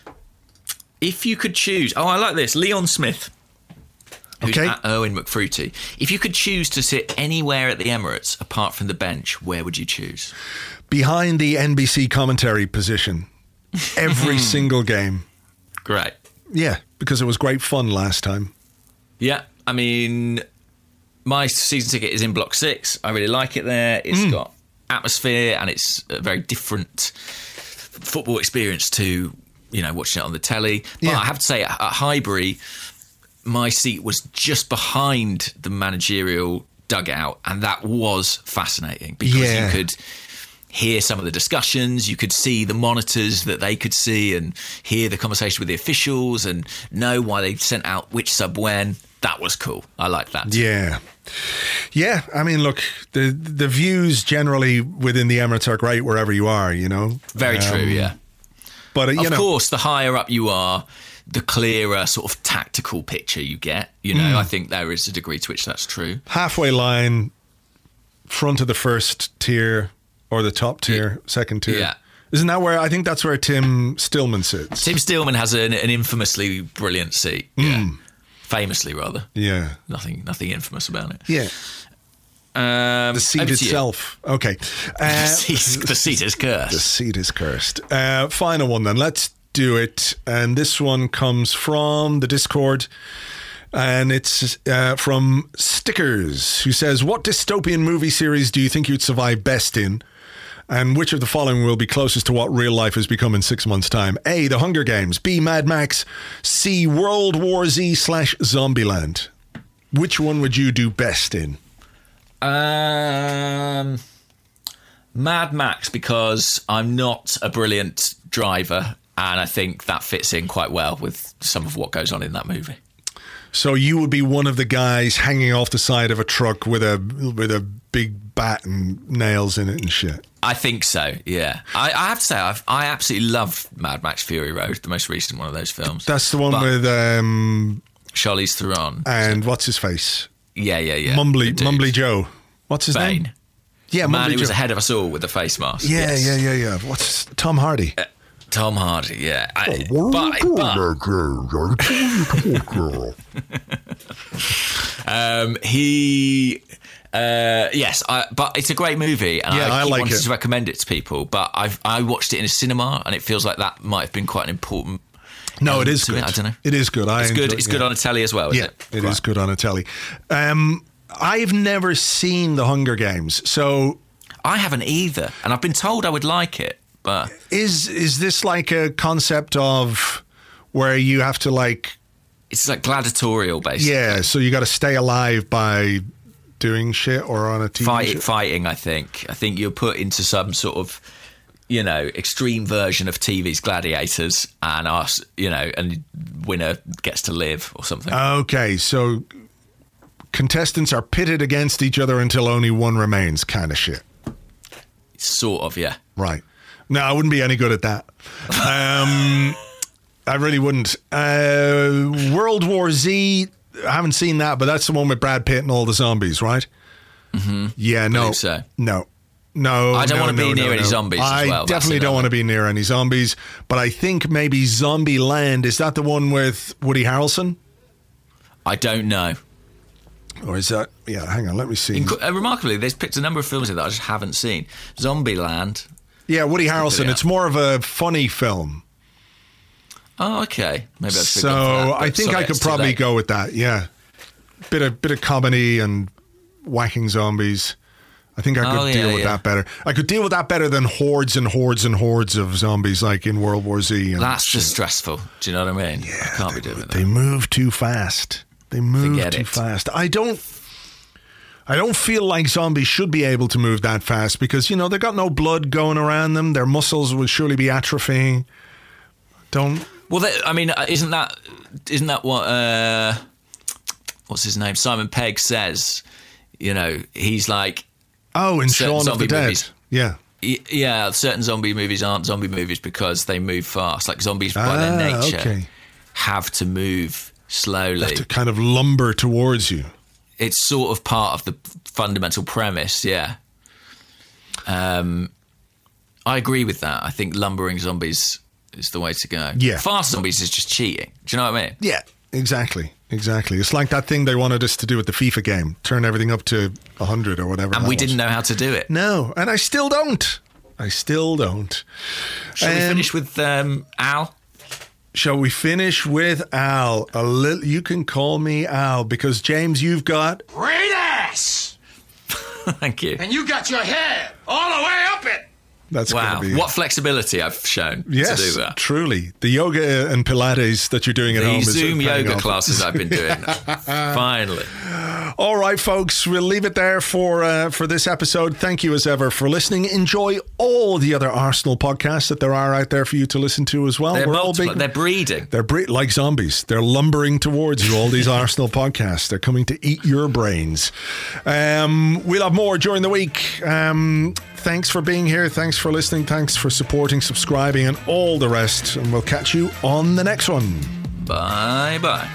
If you could choose... Oh, I like this. Leon Smith. Who's okay. at Owen McFruity. If you could choose to sit anywhere at the Emirates apart from the bench, where would you choose? Behind the N B C commentary position. Every single game. Great. Yeah, because it was great fun last time. Yeah, I mean, my season ticket is in Block six. I really like it there. It's mm. got atmosphere and it's a very different football experience to, you know, watching it on the telly. But yeah. I have to say, at Highbury, my seat was just behind the managerial dugout, and that was fascinating because yeah. you could hear some of the discussions. You could see the monitors that they could see and hear the conversation with the officials and know why they sent out which sub when. That was cool. I like that. Yeah. Yeah. I mean, look, the the views generally within the Emirates are great wherever you are, you know. Very um, true, yeah. But, uh, you of know, course, the higher up you are, the clearer sort of tactical picture you get. You know, mm. I think there is a degree to which that's true. Halfway line, front of the first tier or the top tier, yeah. second tier. Yeah. Isn't that where, I think that's where Tim Stillman sits. Tim Stillman has an, an infamously brilliant seat. Yeah. Mm. Famously, rather. Yeah. Nothing nothing infamous about it. Yeah. Um, the seat itself. You. Okay. Uh, the, seat, the seat is cursed. The seat is cursed. Uh, final one then. Let's do it. And this one comes from the Discord. And it's uh, from Stickers, who says, what dystopian movie series do you think you'd survive best in? And which of the following will be closest to what real life has become in six months' time? A, The Hunger Games. B, Mad Max. C, World War Z slash Zombieland. Which one would you do best in? Um, Mad Max, because I'm not a brilliant driver, and I think that fits in quite well with some of what goes on in that movie. So you would be one of the guys hanging off the side of a truck with a with a big bat and nails in it and shit. I think so, yeah. I, I have to say, I've, I absolutely love Mad Max Fury Road, the most recent one of those films. That's the one but with um, Charlize Theron and so. What's his face? Yeah, yeah, yeah. Mumbly, Mumbly Joe. What's his Bane. name? Yeah, the man Mumbly who was Joe. ahead of us all with the face mask. Yeah, yes. yeah, yeah, yeah. What's Tom Hardy? Uh, Tom Hardy, yeah. I, oh, but, but um, he, uh, yes, I, but it's a great movie, and yeah, I, I keep like wanting it. to recommend it to people. But I've I watched it in a cinema, and it feels like that might have been quite an important. No, um, it is good. It. I don't know. It is good. I it's good. enjoy, It's yeah. good on a telly as well. Is yeah, it, it right. is good on a telly. Um, I've never seen The Hunger Games, so I haven't either, and I've been told I would like it. But is is this like a concept of where you have to like? It's like gladiatorial, basically. Yeah, so you got to stay alive by doing shit or on a T V Fight, show? Fighting, I think. I think you're put into some sort of, you know, extreme version of T V's Gladiators, and us, you know, and winner gets to live or something. Okay, so contestants are pitted against each other until only one remains, kind of shit. Sort of, yeah. Right. No, I wouldn't be any good at that. Um, I really wouldn't. Uh, World War Z, I haven't seen that, but that's the one with Brad Pitt and all the zombies, right? Mm-hmm. Yeah, no. So. No. No, I don't no, want to no, be near no, any no. zombies as I well. definitely don't want to be near any zombies, but I think maybe Zombieland, is that the one with Woody Harrelson? I don't know. Or is that, yeah, hang on, let me see. Inc- uh, remarkably, they've picked a number of films here that I just haven't seen. Zombieland. Yeah, Woody Harrelson. It's more of a funny film. Oh, okay. Maybe I should So go for that, I think sorry, I could it's too probably late. go with that, yeah. Bit of, bit of comedy and whacking zombies. I think I could Oh, yeah, deal with yeah. that better. I could deal with that better than hordes and hordes and hordes of zombies like in World War Z. And That's shit. just stressful. Do you know what I mean? Yeah, I can't they, be doing that. They move too fast. They move Forget too it. fast. I don't I don't feel like zombies should be able to move that fast because, you know, they've got no blood going around them. Their muscles will surely be atrophying. Don't... Well, they, I mean, isn't that isn't that what uh, what's his name? Simon Pegg says. You know, he's like, Oh, in certain Shaun of the zombie Dead. movies. Yeah. y- yeah, certain zombie movies aren't zombie movies because they move fast. Like zombies, by Ah, their nature, okay. have to move slowly. To kind of lumber towards you. It's sort of part of the fundamental premise, yeah. Um, I agree with that. I think lumbering zombies is the way to go. Yeah. Fast zombies is just cheating. Do you know what I mean? Yeah, exactly. Exactly. It's like that thing they wanted us to do with the FIFA game. Turn everything up to one hundred or whatever. And that we was. didn't know how to do it. No, and I still don't. I still don't. Shall we Um, finish with um, Al? Shall we finish with Al? A little, you can call me Al because, James, you've got... Great ass! Thank you. And you got your hair all the way up it! That's Wow, gonna be, what flexibility I've shown yes, to do that. truly. The yoga and Pilates that you're doing at The home is Zoom paying yoga off. classes I've been doing. Finally. All right, folks, we'll leave it there for uh, for this episode. Thank you as ever for listening. Enjoy all the other Arsenal podcasts that there are out there for you to listen to as well. They're, We're all multiple, big, they're breeding. They're bre- like zombies. They're lumbering towards you, all these Arsenal podcasts. They're coming to eat your brains. Um, we'll have more during the week. Um, thanks for being here. Thanks for listening. Thanks for supporting, subscribing, and all the rest. And we'll catch you on the next one. Bye-bye.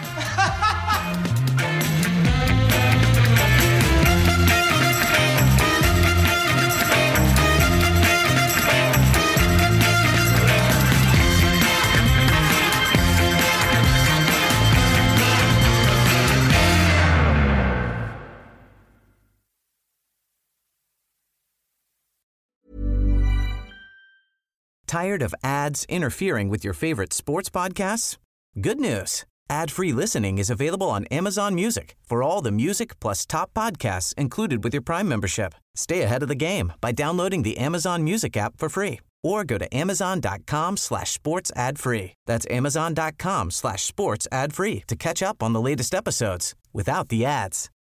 Tired of ads interfering with your favorite sports podcasts? Good news. Ad-free listening is available on Amazon Music for all the music plus top podcasts included with your Prime membership. Stay ahead of the game by downloading the Amazon Music app for free or go to amazon.com slash sports ad free. That's amazon.com slash sports ad free to catch up on the latest episodes without the ads.